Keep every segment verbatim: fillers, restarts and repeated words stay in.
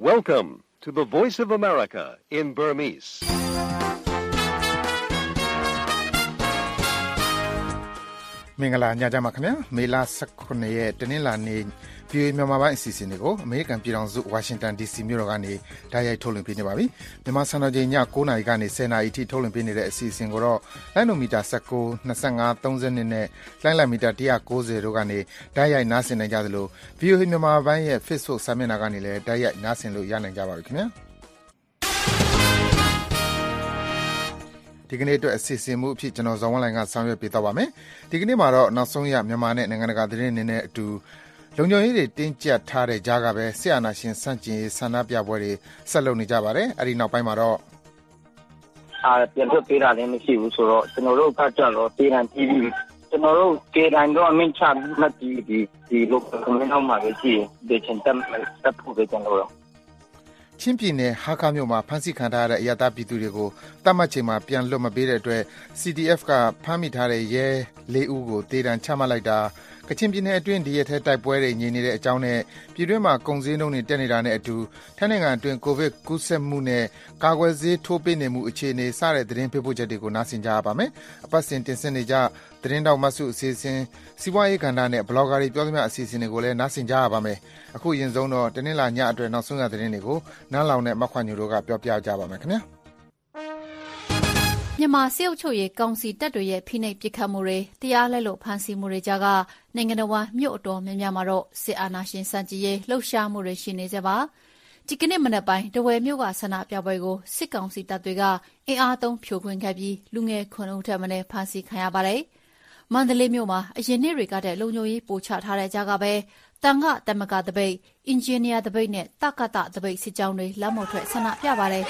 Welcome to the Voice of America in Burmese. မင်္ဂလာညချမ်းပါခင်ဗျာမေလ၁၉ရက်တနင်္လာနေ့ ဗီအိုအေ မြန်မာပိုင်းအစီအစဉ်တွေကိုအမေရိကန်ပြည်ထောင်စုဝါရှင်တန် ဒီစီ မြို့တော်ကနေတိုက်ရိုက်ထုတ်လွှင့်ပေးနေပါပြီမြန်မာစံတော်ချိန်ည၉နာရီကနေ၁၀နာရီအထိထုတ်လွှင့်ပေးနေတဲ့အစီအစဉ်ကိုတော့လိုင်းနိုမီတာ၁၉ ၂၅ ၃၂နဲ့လိုင်းလံမီတာ၁၉၀တို့ကနေတိုက်ရိုက်နားဆင်နိုင်ကြသလို ဗီအိုအေ မြန်မာပိုင်းရဲ့ Facebook စာမျက်နှာကနေလည်းတိုက်ရိုက်နားဆင်လို့ရနိုင်ကြပါပြီခင်ဗျာဒီကနေ့အတွက်အစီအစဉ်မှုအဖြစ်ကျွန်တော်ဇော်ဝင်းလိုင်ကဆောင်ရွက်ပေးသွားပါမယ်ဒီကနေ့မှာတော့နောက်ဆုံးရမြန်မာနဲ့နိုင်ငံတကာသတင်းတွေနဲ့အတူလုံခြုံရေးတွေတင်းကျပ်ထားတဲ့ကြားကပဲဆရာနာရှင်စန့်ကျင်ရေးဆန္ဒပြပွဲတွေဆက်လုပ်နေကြပါတယ်အဲ့ဒီနောက်ပိုင်းမှာတော့အာပြန်ထုတ်ပေးတာလည်းမရှိဘူးဆိုတော့ကျွန်တော်တို့ကကြတော့တေးတန်တီးပြီးကျွန်တော်တို့ကေတန်တော့အမင်းချမှတ်ပြီးဒီဒီလိုကွန်မန့်အောင်မှာပဲရှိတယ်ချင်တမ်တပ်ဖို့ပဲကျွန်တော်တို့ချင်းပြည်နယ်ဟာခါမြို့မှာဖမ်းဆီးခံထားရတဲ့အရတားပြည်သူတွေကိုတတ်မှတ်ချိန်မှာပြန်လွှတ်မပေးတဲ့အတွက် စီ ဒီ အက်ဖ် ကဖမ်းမိထားတဲ့ရဲလေးဦးကိုတေးတံချမှတ်လိုက်တာကချင်ပြည်နယ်အတွင်းဒီရက်ထဲတိုက်ပွဲတွေငြိမ်နေတဲ့အကြောင်းနဲ့ပြည်တွင်းမှာကုန်စည်နှုန်းတွေတက်နေတာနဲ့အတူထိုင်းနိုင်ငံအတွင်းကိုဗစ်ကူးစက်မှုနဲ့ကာကွယ်ဆေးထိုးပေးနေမှုအခြေအနေစတဲ့သတင်းပေးပို့ချက်တွေကိုနားဆင်ကြရပါမယ်။အပတ်စဉ်တင်ဆက်နေကြသတင်းတောက်မဆုအစီအစဉ်စီးပွားရေးကဏ္ဍနဲ့ဘလော့ဂါတွေပြောသမျှအစီအစဉ်တွေကိုလည်းနားဆင်ကြရပါမယ်။အခုရင်ဆုံးတော့တနင်္လာညအတွက်နောက်ဆုံးရသတင်းတွေကိုနားလောင်နဲ့မခွန်ညိုတို့ကပြောပြကြပါမယ်ခင်ဗျာ။မြန်မာစစ်အုပ်ချုပ်ရေးကောင်စီတပ်တွေရဲ့ဖိနှိပ်ပစ်ခတ်မှုတွေတရားလက်လွတ်ဖမ်းဆီးမှုတွေကြားကနိုင်ငံတော်ဝန်မြို့အတော်များများမှာတော့စစ်အာဏာရှင်စန့်ကျင်ရေးလှုပ်ရှားမှုတွေရှိနေကြပါဒီကနေ့မနက်ပိုင်းတဝယ်မြို့ကဆန္ဒပြပွဲကိုစစ်ကောင်စီတပ်တွေကအင်အားသုံးဖြိုခွင်းခဲ့ပြီးလူငယ်ခွန်ဦးထက်မင်းဖမ်းဆီးခံရပါတယ်မန္တလေးမြို့မှာအရင်နှစ်တွေကတည်းကလုံခြုံရေးပိုချထားတဲ့ကြားကပဲတန်ခတမကတပိတ်အင်ဂျင်နီယာတပိတ်နဲ့တက္ကသတပိတ်စစ်ကြောင်းတွေလက်မော်ထွက်ဆန္ဒပြပါတယ်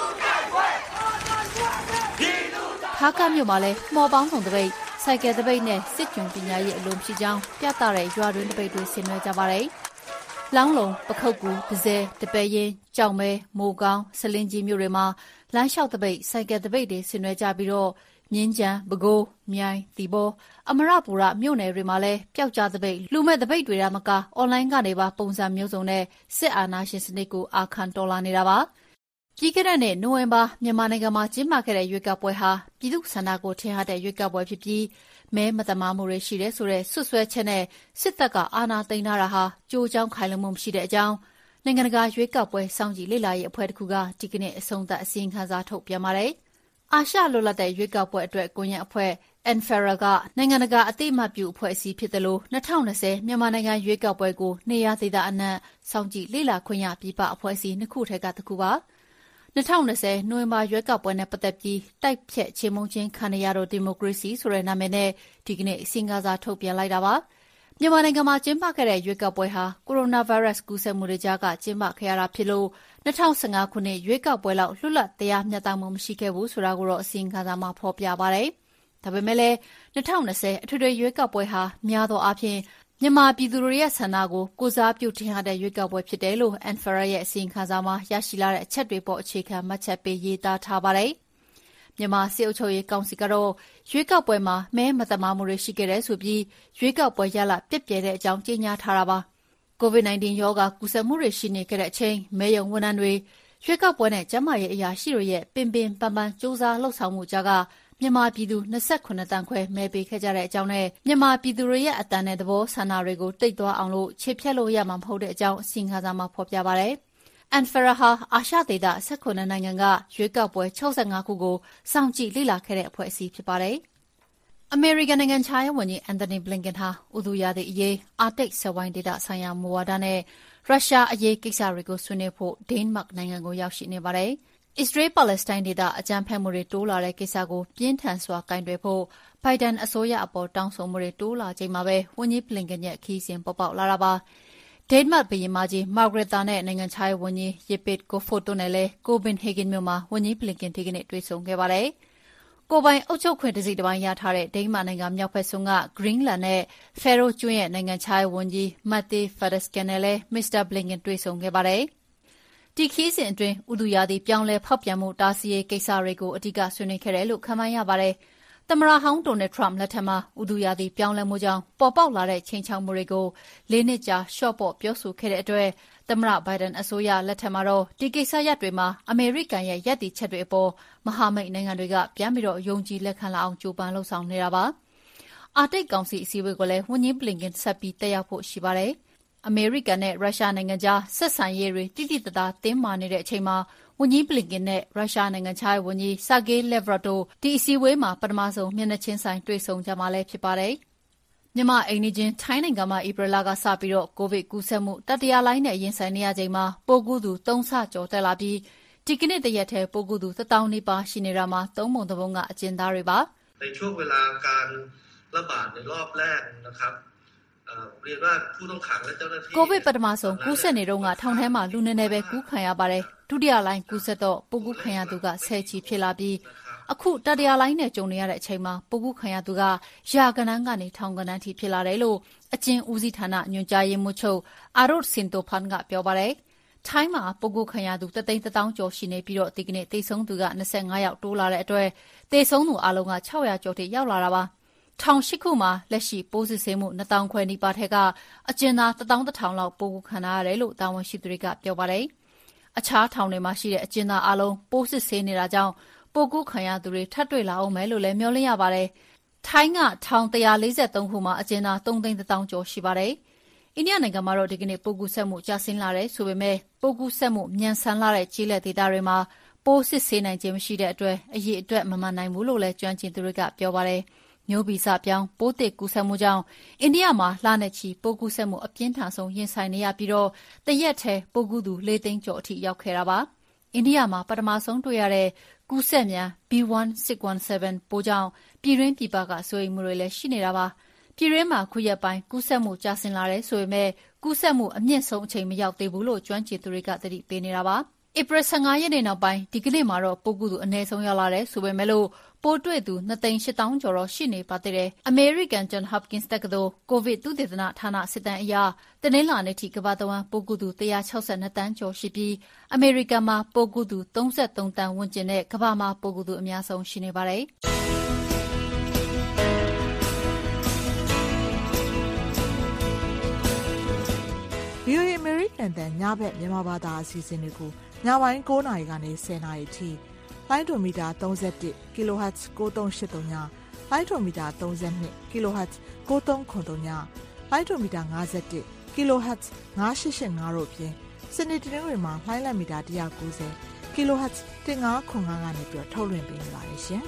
ဖားကမြို့မှာလည်းမော်ပေါင်းစုံတပိတ်စိုက်ကယ်တပိတ်နဲ့စစ်ကျုံပညာရေးအလုံးဖြစ်ကြောင်းပြသတဲ့ရွာတွင်းတပိတ်တွေဆင်နွှဲကြပါတယ်။လောင်းလုံးပခုတ်ကူဒဇယ်တပည့်ရင်ကြောင်မဲမိုးကောင်းဆလင်းကြီးမြို့တွေမှာလမ်းလျှောက်တပိတ်စိုက်ကယ်တပိတ်တွေဆင်နွှဲကြပြီးတော့မြင်းချံပဲခူးမြိုင်တီဘောအမရပူရမြို့နယ်တွေမှာလည်းပျောက်ကြားတပိတ်လူမဲ့တပိတ်တွေကမကအွန်လိုင်းကနေပါပုံစံမျိုးစုံနဲ့စစ်အာဏာရှင်စနစ်ကိုအာခံတော်လာနေတာပါပြီးခဲ့တဲ့နှစ်နိုဝင်ဘာမြန်မာနိုင်ငံမှာကျင်းပခဲ့တဲ့ရွေးကောက်ပွဲဟာပြည်သူ့ဆန္ဒကိုထင်ဟပ်တဲ့ရွေးကောက်ပွဲဖြစ်ပြီးမဲမတမာမှုတွေရှိတဲ့ဆိုတဲ့ဆွဆွဲချက်နဲ့စစ်တပ်ကအာဏာသိမ်းထားတာဟာကြိုးကြောင်းခိုင်လုံမှုမရှိတဲ့အကြောင်းနိုင်ငံတကာရွေးကောက်ပွဲစောင့်ကြည့်လေ့လာရေးအဖွဲ့တစ်ခုကဒီကနေ့အဆုံးသတ်အစီရင်ခံစာထုတ်ပြန်ပါတယ်။အာရှလွတ်လပ်တဲ့ရွေးကောက်ပွဲအတွက်ကွန်ရက်အဖွဲ့ အန်ဖယ်ရာ ကနိုင်ငံတကာအသိအမှတ်ပြုအဖွဲ့အစည်းဖြစ်တယ်လို့၂၀၂၀မြန်မာနိုင်ငံရွေးကောက်ပွဲကိုနေရာဒေသအနှံ့စောင့်ကြည့်လေ့လာခွင့်ရပြည်ပအဖွဲ့အစည်းနှစ်ခုထက်ကတစ်ခုပါ။၂၀၂၀နိုဝင်ဘာရွေးကောက်ပွဲနဲ့ပတ်သက်ပြီးတိုက်ဖြတ်ချေမှုန်းခြင်းခံရတော့ဒီမိုကရေစီဆိုတဲ့နာမည်နဲ့ဒီကနေ့အစီရင်ခံစာထုတ်ပြန်လိုက်တာပါမြန်မာနိုင်ငံမှာကျင်းပခဲ့တဲ့ရွေးကောက်ပွဲဟာကိုရိုနာဗိုင်းရပ်စ်ကူးစက်မှုတွေကြားကကျင်းပခဲ့ရတာဖြစ်လို့၂၀၁၅ခုနှစ်ရွေးကောက်ပွဲလောက်လွတ်လပ်တရားမျှတမှုမရှိခဲ့ဘူးဆိုတာကိုတော့အစီရင်ခံစာမှာဖော်ပြပါတယ်ဒါပေမဲ့လည်း၂၀၂၀အထွေထွေရွေးကောက်ပွဲဟာများသောအားဖြင့်မြန်မာပြည်သူတွေရဲ့ဆန္ဒကိုကိုစားပြုထင်ဟပ်တဲ့ရွေးကောက်ပွဲဖြစ်တယ်လို့အန်ဖရာရဲ့အစီရင်ခံစာမှာရရှိလာတဲ့အချက်တွေပေါ်အခြေခံမှတ်ချက်ပေးရေးသားထားပါတယ်။မြန်မာစစ်အုပ်ချုပ်ရေးကောင်စီကတော့ရွေးကောက်ပွဲမှာမဲမတမာမှုတွေရှိခဲ့တဲ့ဆိုပြီးရွေးကောက်ပွဲရလပြည့်ပြည့်တဲ့အကြောင်းကြေညာထားတာပါ။ ကိုဗစ် ၁၉ ရောဂါကူးစက်မှုတွေရှိနေခဲ့တဲ့အချိန်မဲရုံဝန်ထမ်းတွေရွေးကောက်ပွဲနဲ့ကျန်းမာရေးအရာရှိတွေရဲ့ပင်ပင်ပန်းပန်းစူးစမ်းလှုပ်ဆောင်မှုကြားကမြန်မာပြည်သူ၂၇တန်းခွဲမဲပေးခဲ့ကြတဲ့အကြောင်းနဲ့မြန်မာပြည်သူတွေရဲ့အတန်နဲ့သဘောဆန္ဒတွေကိုတိတ်သွားအောင်လို့ခြေဖြတ်လို့ရမှာမဟုတ်တဲ့အကြောင်းအစီရင်ခံစာမှာဖော်ပြပါတယ်။အန်ဖရာဟာအာရှဒေသ၁၇နိုင်ငံကရွေးကောက်ပွဲ၆၅ခုကိုစောင့်ကြည့်လေ့လာခဲ့တဲ့အဖွဲ့အစည်းဖြစ်ပါတယ်။အမေရိကန်နိုင်ငံခြားရေးဝန်ကြီးအန်သိုနီဘလင်ကန်ဟာဥတုရာသီအရေးအာတိတ်စက်ဝိုင်းဒေသဆိုင်ရာမူဝါဒနဲ့ရုရှားအရေးကိစ္စတွေကိုဆွေးနွေးဖို့ဒိန်းမတ်နိုင်ငံကိုရောက်ရှိနေပါတယ်။အစ္စရေး-ပါလက်စတိုင်းဒေသအကြမ်းဖက်မှုတွေတိုးလာတဲ့ကိစ္စကိုပြင်းထန်စွာကင်တွယ်ဖို့ဘိုင်ဒန်အစိုးရအပေါ်တောင်းဆိုမှုတွေတိုးလာချိန်မှာပဲဝန်ကြီးဘလင်ကန်ရဲ့ခရီးစဉ်ပေါ်ပေါက်လာတာပါ။ဒိန်းမတ်ဘုရင်မကြီးမာဂရက်တာနဲ့နိုင်ငံခြားရေးဝန်ကြီးယေပစ်ကိုဖိုတိုနဲ့လည်းကိုပင်ဟေဂင်မြို့မှာဝန်ကြီးဘလင်ကန်ဒီကနေ့တွေ့ဆုံခဲ့ပါတယ်။ကိုပိုင်အုပ်ချုပ်ခွင့်တစ်စိတ်တစ်ပိုင်းရထားတဲ့ဒိန်းမတ်နိုင်ငံမြောက်ဘက်ဆုံးကဂရင်းလန်နဲ့ဖဲရိုကျွန်းရဲ့နိုင်ငံခြားရေးဝန်ကြီးမတ်တီဖာဒက်စကန်နဲ့လည်းမစ္စတာဘလင်ကန်တွေ့ဆုံခဲ့ပါတယ်။ဒီခီးစဉ်အတွင်းဥတုရာသီပြောင်းလဲဖောက်ပြန်မှုတားဆီးရေးကိစ္စတွေကိုအဓိကဆွေးနွေးခဲ့တယ်လို့ခန့်မှန်းရပါတယ်။သမ္မတဟောင်းဒေါ်နယ်ထရမ့်လက်ထက်မှာဥတုရာသီပြောင်းလဲမှုကြောင့်ပေါ်ပေါက်လာတဲ့ချိန်ချောက်မှုတွေကိုလေးနှစ်ကြာလျှော့ပေါ့ပြောဆိုခဲ့တဲ့အတွက်သမ္မတဘိုင်ဒန်အစိုးရလက်ထက်မှာတော့ဒီကိစ္စရပ်တွေမှာအမေရိကန်ရဲ့ရပ်တည်ချက်တွေအပေါ်မဟာမိတ်နိုင်ငံတွေကပြန်ပြီးတော့ယုံကြည်လက်ခံလာအောင်ကြိုးပမ်းလှုံ့ဆော်နေတာပါ။အာတိတ်ကောင်စီအစည်းအဝေးကိုလည်းဝန်ကြီးဘလင်ကန်ဆက်ပြီးတက်ရောက်ဖို့ရှိပါတယ်။အမေရိကန်နဲ့ရုရှားနိုင်ငံကြားဆက်ဆံရေးတွေတိတိတသားတင်းမာနေတဲ့အချိန်မှာဝန်ကြီးဘလင်ကန်နဲ့ရုရှားနိုင်ငံခြားရေးဝန်ကြီးဆာဂေးလက်ဗရော့တို့ဒီအစည်းအဝေးမှာပထမဆုံးမျက်နှာချင်းဆိုင်တွေ့ဆုံကြမှာလည်းဖြစ်ပါတယ်။မြန်မာအိမ်နီးချင်းထိုင်းနိုင်ငံမှာဧပြီလကစပြီးတော့ကိုဗစ်ကူးစက်မှုတတိယလှိုင်းနဲ့ရင်ဆိုင်နေရချိန်မှာပိုးကူးသူသုံးဆကျော်တက်လာပြီးဒီကနေ့တရက်ထဲပိုးကူးသူတစ်သောင်းနီးပါးရှိနေတာမှာသုံးပုံတစ်ပုံကအကျဉ်းသားတွေပါในช่วงเวลาการระบาดในรอบแรกนะครับเอ่อเรียนว่าผู้ต้องขังและเจ้าหน้าที่ကိုဗစ်ပထမဆုံးကူးစက်နေတော့ကထောင်ထဲမှာလူနေနေပဲကူးခံရပါတယ်ဒုတိယလှိုင်းကူးစက်တော့ပိုးကူးခံရသူကဆယ်ချီဖြစ်လာပြီးအခုတတိယလှိုင်းနဲ့ကြုံနေရတဲ့အချိန်မှာပိုးကူးခံရသူကရာကဏန်းကနေထောင်ကဏန်းထိဖြစ်လာတယ်လို့အကျဉ်းဦးစီးဌာနညွှန်ကြားရေးမှူးချုပ်အာရုတ်စင်တိုဖန်ကပြောပါတယ်ထိုင်းမှာပိုးကူးခံရသူတသိန်းတစ်သောင်းကျော်ရှိနေပြီးတော့ဒီကနေ့သေဆုံးသူက၂၅ယောက်တိုးလာတဲ့အတွက်သေဆုံးသူအလုံးက၆ရာကျော်ထိရောက်လာတာပါထောင်ရှိခုမှာလက်ရှိပိုးစစ်ဆေးမှုနှစ်သောင်းခွဲနီးပါးထက်ကအကျဉ်းသားတစ်သောင်းတစ်ထောင်လောက်ပိုးကူးခံရတယ်လို့တာဝန်ရှိသူတွေကပြောပါတယ်အခြားထောင်တွေမှာရှိတဲ့အကျဉ်းသားအလုံးပိုးစစ်ဆေးနေတာကြောင့်ပိုးကူးခံရသူတွေထပ်တွေ့လာအောင်မယ်လို့လည်းမျှော်လင့်ရပါတယ်ထိုင်းကထောင်၁၄၃ခုမှာအကျဉ်းသား၃သိန်းတစ်သောင်းကျော်ရှိပါတယ်အိန္ဒိယနိုင်ငံမှာတော့ဒီကနေ့ပိုးကူးစက်မှုကျဆင်းလာတယ်ဆိုပေမဲ့ပိုးကူးစက်မှုမြန်ဆန်လာတဲ့ကြီးလက်ဒေသတွေမှာပိုးစစ်ဆေးနိုင်ခြင်းမရှိတဲ့အတွက်အရေးအတွက်မမှန်နိုင်ဘူးလို့လည်းကျွမ်းကျင်သူတွေကပြောပါတယ်မျိုးဗီဇပြောင်းပိုးသစ်ကူးစက်မှုကြောင့်အိန္ဒိယမှာလနဲ့ချီပိုးကူးစက်မှုအပြင်းထန်ဆုံးရင်ဆိုင်နေရပြီးတော့တရက်ထဲပိုးကူးသူ၄သိန်းကျော်အထိရောက်ခဲ့တာပါအိန္ဒိယမှာပထမဆုံးတွေ့ရတဲ့ကူးစက်မြန် ဘီ ၁၆၁၇ ပိုးကြောင့်ပြည်တွင်းပြည်ပကစိုးရိမ်မှုတွေလည်းရှိနေတာပါပြည်တွင်းမှာခုရက်ပိုင်းကူးစက်မှုကျဆင်းလာတယ်ဆိုပေမဲ့ကူးစက်မှုအမြင့်ဆုံးအချိန်မရောက်သေးဘူးလို့ကျွမ်းကျင်သူတွေကသတိပေးနေတာပါဧပြီ၁၅ရက်နေ့နောက်ပိုင်းဒီကနေ့မှာတော့ပိုးကူးသူအနည်းဆုံးရောက်လာတယ်ဆိုပေမဲ့လို့ပိုးတွေ့သူ၂သိန်း၈သောင်းကျော်တော့ရှိနေပါသေးတယ်အမေရိကန်ဂျွန်ဟပ်ကင်စ်တက္ကသိုလ်ကိုဗစ်သုတေသနဌာနစစ်တမ်းအရတနင်္လာနေ့ထိကမ္ဘာတဝန်းပိုးကူးသူ၁၆၂တန်းကျော်ရှိပြီးအမေရိကန်မှာပိုးကူးသူ၃၃တန်းဝန်းကျင်နဲ့ကမ္ဘာမှာပိုးကူးသူအများဆုံးရှိနေပါတယ်ဗီအိုအေ American တန်ညဘက်မြန်မာဘာသာအစီအစဉ်တွေကိုညပိုင်း၉နာရီကနေ၁၀နာရီထိလိုင်းဒိုမီတာ၃၁ kilohertz ၉၃၈၃ညလိုင်းဒိုမီတာ၃၂ kilohertz ၉၃၇၃ညလိုင်းဒိုမီတာ၅၁ kilohertz ၅၈၈၅တို့ဖြင့်စနေတနင်္ဂနွေမှာလိုင်းလံမီတာ၁၉၀ kilohertz ၁၅၇၅ကနေပြီးထုတ်လွှင့်ပေးနေပါတယ်ရှင်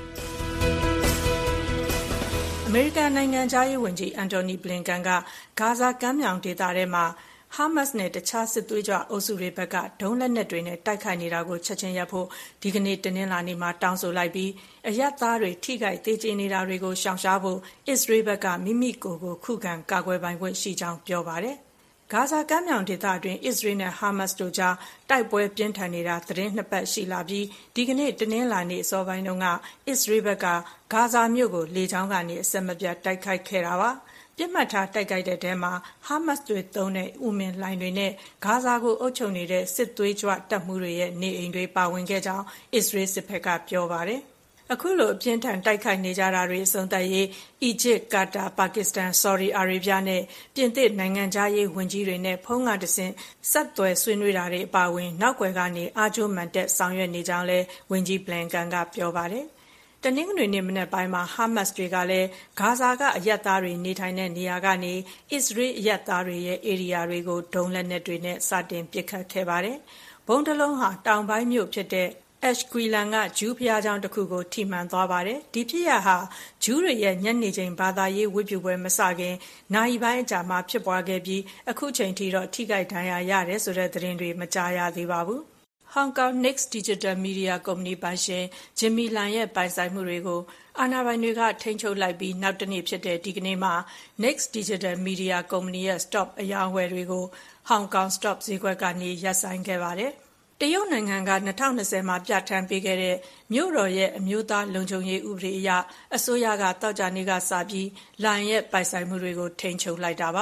အမေရိကန်နိုင်ငံသားရေးဝန်ကြီးအန်တိုနီဘလင်ကန်ကဂါဇာကမ်းမြောင်ဒေသထဲမှာဟာမတ်နဲ့တခြားစစ်သွေးကြွအုပ်စုတွေဘက်ကဒုံးလက်နက်တွေနဲ့တိုက်ခိုက်နေတာကိုချက်ချင်းရပ်ဖို့ဒီကနေ့တနင်္လာနေ့မှာတောင်းဆိုလိုက်ပြီးအရပ်သားတွေထိခိုက်သေးကျေနေတာတွေကိုရှောင်ရှားဖို့အစ္စရေးဘက်ကမိမိကိုယ်ကိုခုခံကာကွယ်ပိုင်ခွင့်ရှိကြောင်းပြောပါတယ်။ဂါဇာကမ်းမြောင်ဒေသအတွင်းအစ္စရေးနဲ့ဟာမတ်တို့ကြားတိုက်ပွဲပြင်းထန်နေတာသတင်းနှစ်ပတ်ရှိလာပြီးဒီကနေ့တနင်္လာနေ့အစောပိုင်းတုန်းကအစ္စရေးဘက်ကဂါဇာမြို့ကိုလေကြောင်းကနေအဆက်မပြတ်တိုက်ခိုက်ခဲ့တာပါ။ပြစ်မှတ်ထားတိုက်ခိုက်တဲ့တဲမှာဟာမတ်တွေသုံးတဲ့ဥမင်လိုင်းတွေနဲ့ဂါဇာကိုအုပ်ချုပ်နေတဲ့စစ်သွေးကြွတပ်မှုတွေရဲ့နေအိမ်တွေပါဝင်ခဲ့ကြောင်းအစ္စရေးစစ်ဘက်ကပြောပါတယ်။အခုလိုအပြင်းထန်တိုက်ခိုက်နေကြတာတွေအဆုံးသတ်ရေးအီဂျစ်ကာတာပါကစ္စတန်ဆော်ဒီအာရေဗျနဲ့ပြင်သစ်နိုင်ငံသားရေးဝန်ကြီးတွေနဲ့ဖုန်းကတဆင့်ဆက်သွယ်ဆွေးနွေးတာတွေအပါအဝင်နောက်ွယ်ကနေအားကျိုးမှန်တက်ဆောင်ရွက်နေကြောင်းလဲဝန်ကြီးဘလင်ကန်ကပြောပါတယ်။တနင်္ဂနွေနေ့မနက်ပိုင်းမှာဟာမတ်တွေကလည်းဂါဇာကအရပ်သားတွေနေထိုင်တဲ့နေရာကနေအစ္စရေးအရပ်သားတွေရဲ့ဧရိယာတွေကိုဒုံးလက်နက်တွေနဲ့စတင်ပစ်ခတ်ခဲ့ပါတယ်။ဘုံတလုံးဟာတောင်ပိုင်းမြို့ဖြစ်တဲ့အက်ရှ်ကွီလန်ကဂျူးဘုရားကျောင်းတစ်ခုကိုထိမှန်သွားပါတယ်။ဒီဖြစ်ရပ်ဟာဂျူးတွေရဲ့ညနေချိန်ဘာသာရေးဝတ်ပြုပွဲမစခင်နိုင်ပိုင်းအကြာမှာဖြစ်ပွားခဲ့ပြီးအခုချိန်ထိတော့ထိခိုက်ဒဏ်ရာရတယ်ဆိုတဲ့သတင်းတွေမကြားရသေးပါဘူး။ Hong Kong Next Digital Media Company ပိုင်ရှင်ဂျင်မီလန်ရဲ့ပိုင်ဆိုင်မှုတွေကိုအာဏာပိုင်တွေကထိန်းချုပ်လိုက်ပြီးနောက်တနေ့ဖြစ်တဲ့ဒီကနေ့မှာ Next Digital Media Company ရဲ့ stock အယောင်းဝယ်တွေကို Hong Kong Stock ဈေးကွက်ကနေရပ်ဆိုင်းခဲ့ပါတယ်။တရုတ်နိုင်ငံက၂၀၂၀မှာပြဋ္ဌာန်းပေးခဲ့တဲ့မြို့တော်ရဲ့အမျိုးသားလုံခြုံရေးဥပဒေအရအစိုးရကသောကြာနေ့ကစပြီးလန်ရဲ့ပိုင်ဆိုင်မှုတွေကိုထိန်းချုပ်လိုက်တာပါ။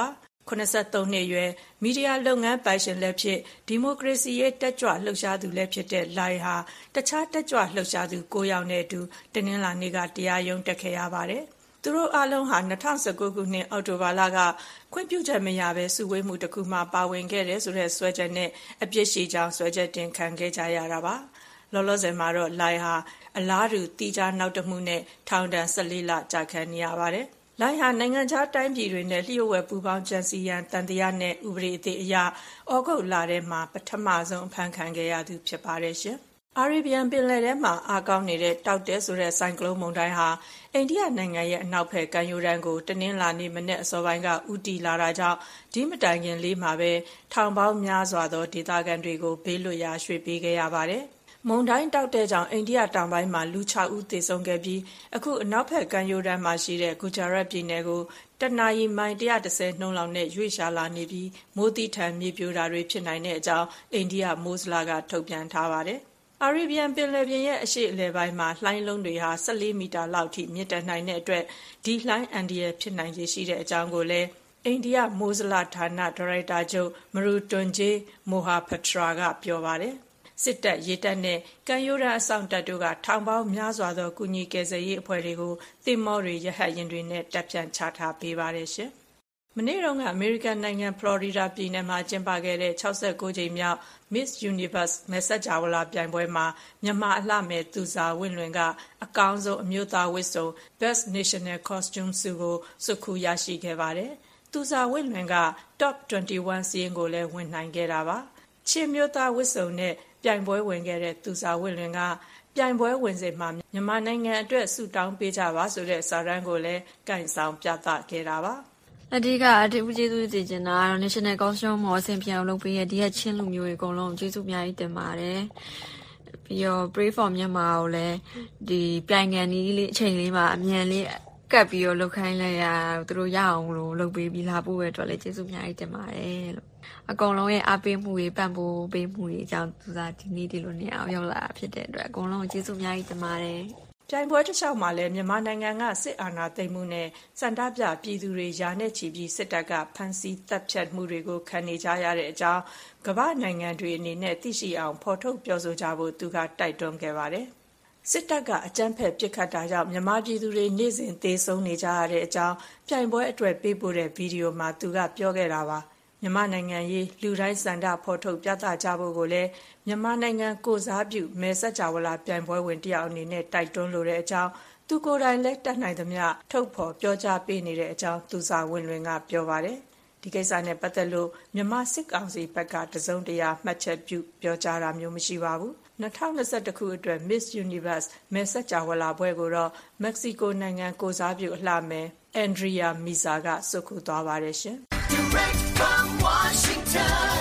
ခုနှစ်သုံးနှစ်အရွယ်မီဒီယာလုပ်ငန်းပိုင်ရှင်လည်းဖြစ်ဒီမိုကရေစီရေးတက်ကြွလှုပ်ရှားသူလည်းဖြစ်တဲ့လိုင်ဟာတခြားတက်ကြွလှုပ်ရှားသူ၉ယောက်နဲ့အတူတနင်္လာနေ့ကတရားရုံးတက်ခဲ့ရပါတယ်။သူတို့အားလုံးဟာ၂၀၁၉ခုနှစ်အောက်တိုဘာလကခွင့်ပြုချက်မရဘဲစုဝေးမှုတစ်ခုမှပါဝင်ခဲ့တယ်ဆိုတဲ့စွဲချက်နဲ့အပြစ်ရှိကြောင်းစွဲချက်တင်ခံခဲ့ကြရတာပါ။လောလောဆယ်မှာတော့လိုင်ဟာအလားတူတီးခြားနောက်တမှုနဲ့ထောင်ဒဏ်၁၄လကြာခံနေရပါတယ်။လိုင်ဟာနိုင်ငံခြားတိုင်းပြည်တွေနဲ့လျှို့ဝှက်ပူးပေါင်းကြံစည်ရန်တန်တရားနဲ့ဥပဒေအသစ်အရဩဂုတ်လထဲမှာပထမဆုံးအဖမ်းခံခဲ့ရသူဖြစ်ပါတယ်ရှင်။အာရေဗျန်ပင်လယ်ထဲမှာအားကောင်းနေတဲ့တောက်တဲဆိုတဲ့ဆိုင်ကလုန်းမုန်တိုင်းဟာအိန္ဒိယနိုင်ငံရဲ့အနောက်ဘက်ကမ်းရိုးတန်းကိုတနင်္လာနေ့မနက်အစောပိုင်းကဦးတည်လာတာကြောင့်ဒီမတိုင်ခင်လေးမှာပဲထောင်ပေါင်းများစွာသောဒေသခံတွေကိုဘေးလွတ်ရာရွှေ့ပေးခဲ့ရပါတယ်။မုန်တိုင်းတောက်တဲ့ကြောင့်အိန္ဒိယတောင်ပိုင်းမှာလူ၆ဦးသေဆုံးခဲ့ပြီးအခုအနောက်ဘက်ကမ်းရိုးတန်းမှာရှိတဲ့ဂူဂျာရတ်ပြည်နယ်ကိုတနာရီမိုင်၁၁၀နှုန်းလောက်နဲ့ရွေ့ရှာလာနေပြီးမိုးတိထန်မြေပြိုတာတွေဖြစ်နိုင်တဲ့အကြောင်းအိန္ဒိယမိုးစလာကထုတ်ပြန်ထားပါတယ်။အာရေဗျန်ပင်လယ်ပြင်ရဲ့အရှေ့အလယ်ပိုင်းမှာလှိုင်းလုံးတွေဟာ၁၄မီတာလောက်ထိမြင့်တက်နိုင်တဲ့အတွက်ဒီလှိုင်းအန္တရာယ်ဖြစ်နိုင်ခြေရှိတဲ့အကြောင်းကိုလည်းအိန္ဒိယမိုးစလာဌာနဒါရိုက်တာချုပ်မရူတွန်ဂျေမိုဟာဖထရာကပြောပါတယ်။စစ်တပ်ရေတပ်နဲ့ကမ်းရိုးတန်းအစောင့်တပ်တို့ကထောင်ပေါင်းများစွာသောကုညီကယ်ဆယ်ရေးအဖွဲ့တွေကိုသင်္ဘောတွေရဟတ်ယာဉ်တွေနဲ့တပ်ဖြန့်ချထားပေးပါတယ်ရှင်။မနေ့တုန်းကအမေရိကန်နိုင်ငံဖလော်ရီဒါပြည်နယ်မှာကျင်းပခဲ့တဲ့၆၉ကြိမ်မြောက် Miss Universe မဲဆက်ဂျာဝလာပြိုင်ပွဲမှာမြန်မာအလှမယ်သူဇာဝင်းလွင်ကအကောင်းဆုံးအမျိုးသားဝတ်စုံ Best National Costume ဆုကိုစုခုရရှိခဲ့ပါတယ်။သူဇာဝင်းလွင်က Top ၂၁စီးရင်ကိုလည်းဝင်နိုင်ခဲ့တာပါ။ချင်းမျိုးသားဝတ်စုံနဲ့ပြိုင်ပွဲဝင်ခဲ့တဲ့သူဇာဝင်းလွင်ကပြိုင်ပွဲဝင်စဉ်မှာမြန်မာနိုင်ငံအတွက်ဆုတောင်းပေးကြပါဆိုတဲ့စာတမ်းကိုလည်းကင်ဆောင်ပြသခဲ့တာပါအဓိကအတူကျေးဇူးတင်ချင်တာကတော့ National Costume မော်ဆင်ပြောင်းလုပ်ပေးရတဲ့ဒီကချင်းလူမျိုးတွေအကုန်လုံးကျေးဇူးအများကြီးတင်ပါတယ်ပြီးတော့ Pray for မြန်မာကိုလည်းဒီပြိုင်ငံကြီးလေးအချိန်လေးမှာအမြန်လေးကပ်ပြီးတော့လုပ်ခိုင်းလိုက်ရသူတို့ရအောင်လို့လုပ်ပေးပြီးလာဖို့ပဲအတွက်လည်းကျေးဇူးအများကြီးတင်ပါတယ်လို့အကုန်လုံးရဲ့အားပေးမှုတွေပံ့ပိုးပေးမှုတွေအကြောင်းသူစားဒီနေ့ဒီလိုနေအောင်ရောက်လာဖြစ်တဲ့အတွက်အကုန်လုံးကျေးဇူးအများကြီးတင်ပါတယ်ပြိုင်ပွဲတစ်လျှောက်မှာလည်းမြန်မာနိုင်ငံကစစ်အာဏာသိမ်းမှုနဲ့စန္ဒပြပြည်သူတွေယာနဲ့ချီပြီးစစ်တပ်ကဖမ်းဆီးတပ်ဖြတ်မှုတွေကိုခံနေကြရတဲ့အကြောင်းကမ္ဘာနိုင်ငံတွေအနေနဲ့သိရှိအောင်ဖော်ထုတ်ပြောဆိုကြဖို့သူကတိုက်တွန်းခဲ့ပါတယ်။စစ်တပ်ကအကြမ်းဖက်ပစ်ခတ်တာကြောင့်မြန်မာပြည်သူတွေနေ့စဉ်သေဆုံးနေကြရတဲ့အကြောင်းပြိုင်ပွဲအတွက်ပေးပို့တဲ့ဗီဒီယိုမှာသူကပြောခဲ့တာပါ။မြန်မာနိုင်ငံရေးလူတိုင်းစန္ဒဖော်ထုတ်ပြသကြဖို့ကိုလည်းမြန်မာနိုင်ငံကိုစားပြုမဲဆက်ကြဝလာပြိုင်ပွဲဝင်တယောက်အနေနဲ့တိုက်တွန်းလိုတဲ့အကြောင်းသူကိုယ်တိုင်လည်းတတ်နိုင်သမျှထုတ်ဖော်ပြောကြားပေးနေတဲ့အကြောင်းသူစာဝင်လွင်ကပြောပါတယ်ဒီကိစ္စနဲ့ပတ်သက်လို့မြန်မာစစ်ကောင်စီဘက်ကတစုံတရာမှတ်ချက်ပြုပြောကြားတာမျိုးမရှိပါဘူး၂၀၂၁ခုအတွက် Miss Universe မဲဆက်ကြဝလာပွဲကိုတော့မက္ကဆီကိုနိုင်ငံကိုစားပြုအလှမယ် Andrea Miza ကစုခုသွားပါတယ်ရှင် Direct from Washington,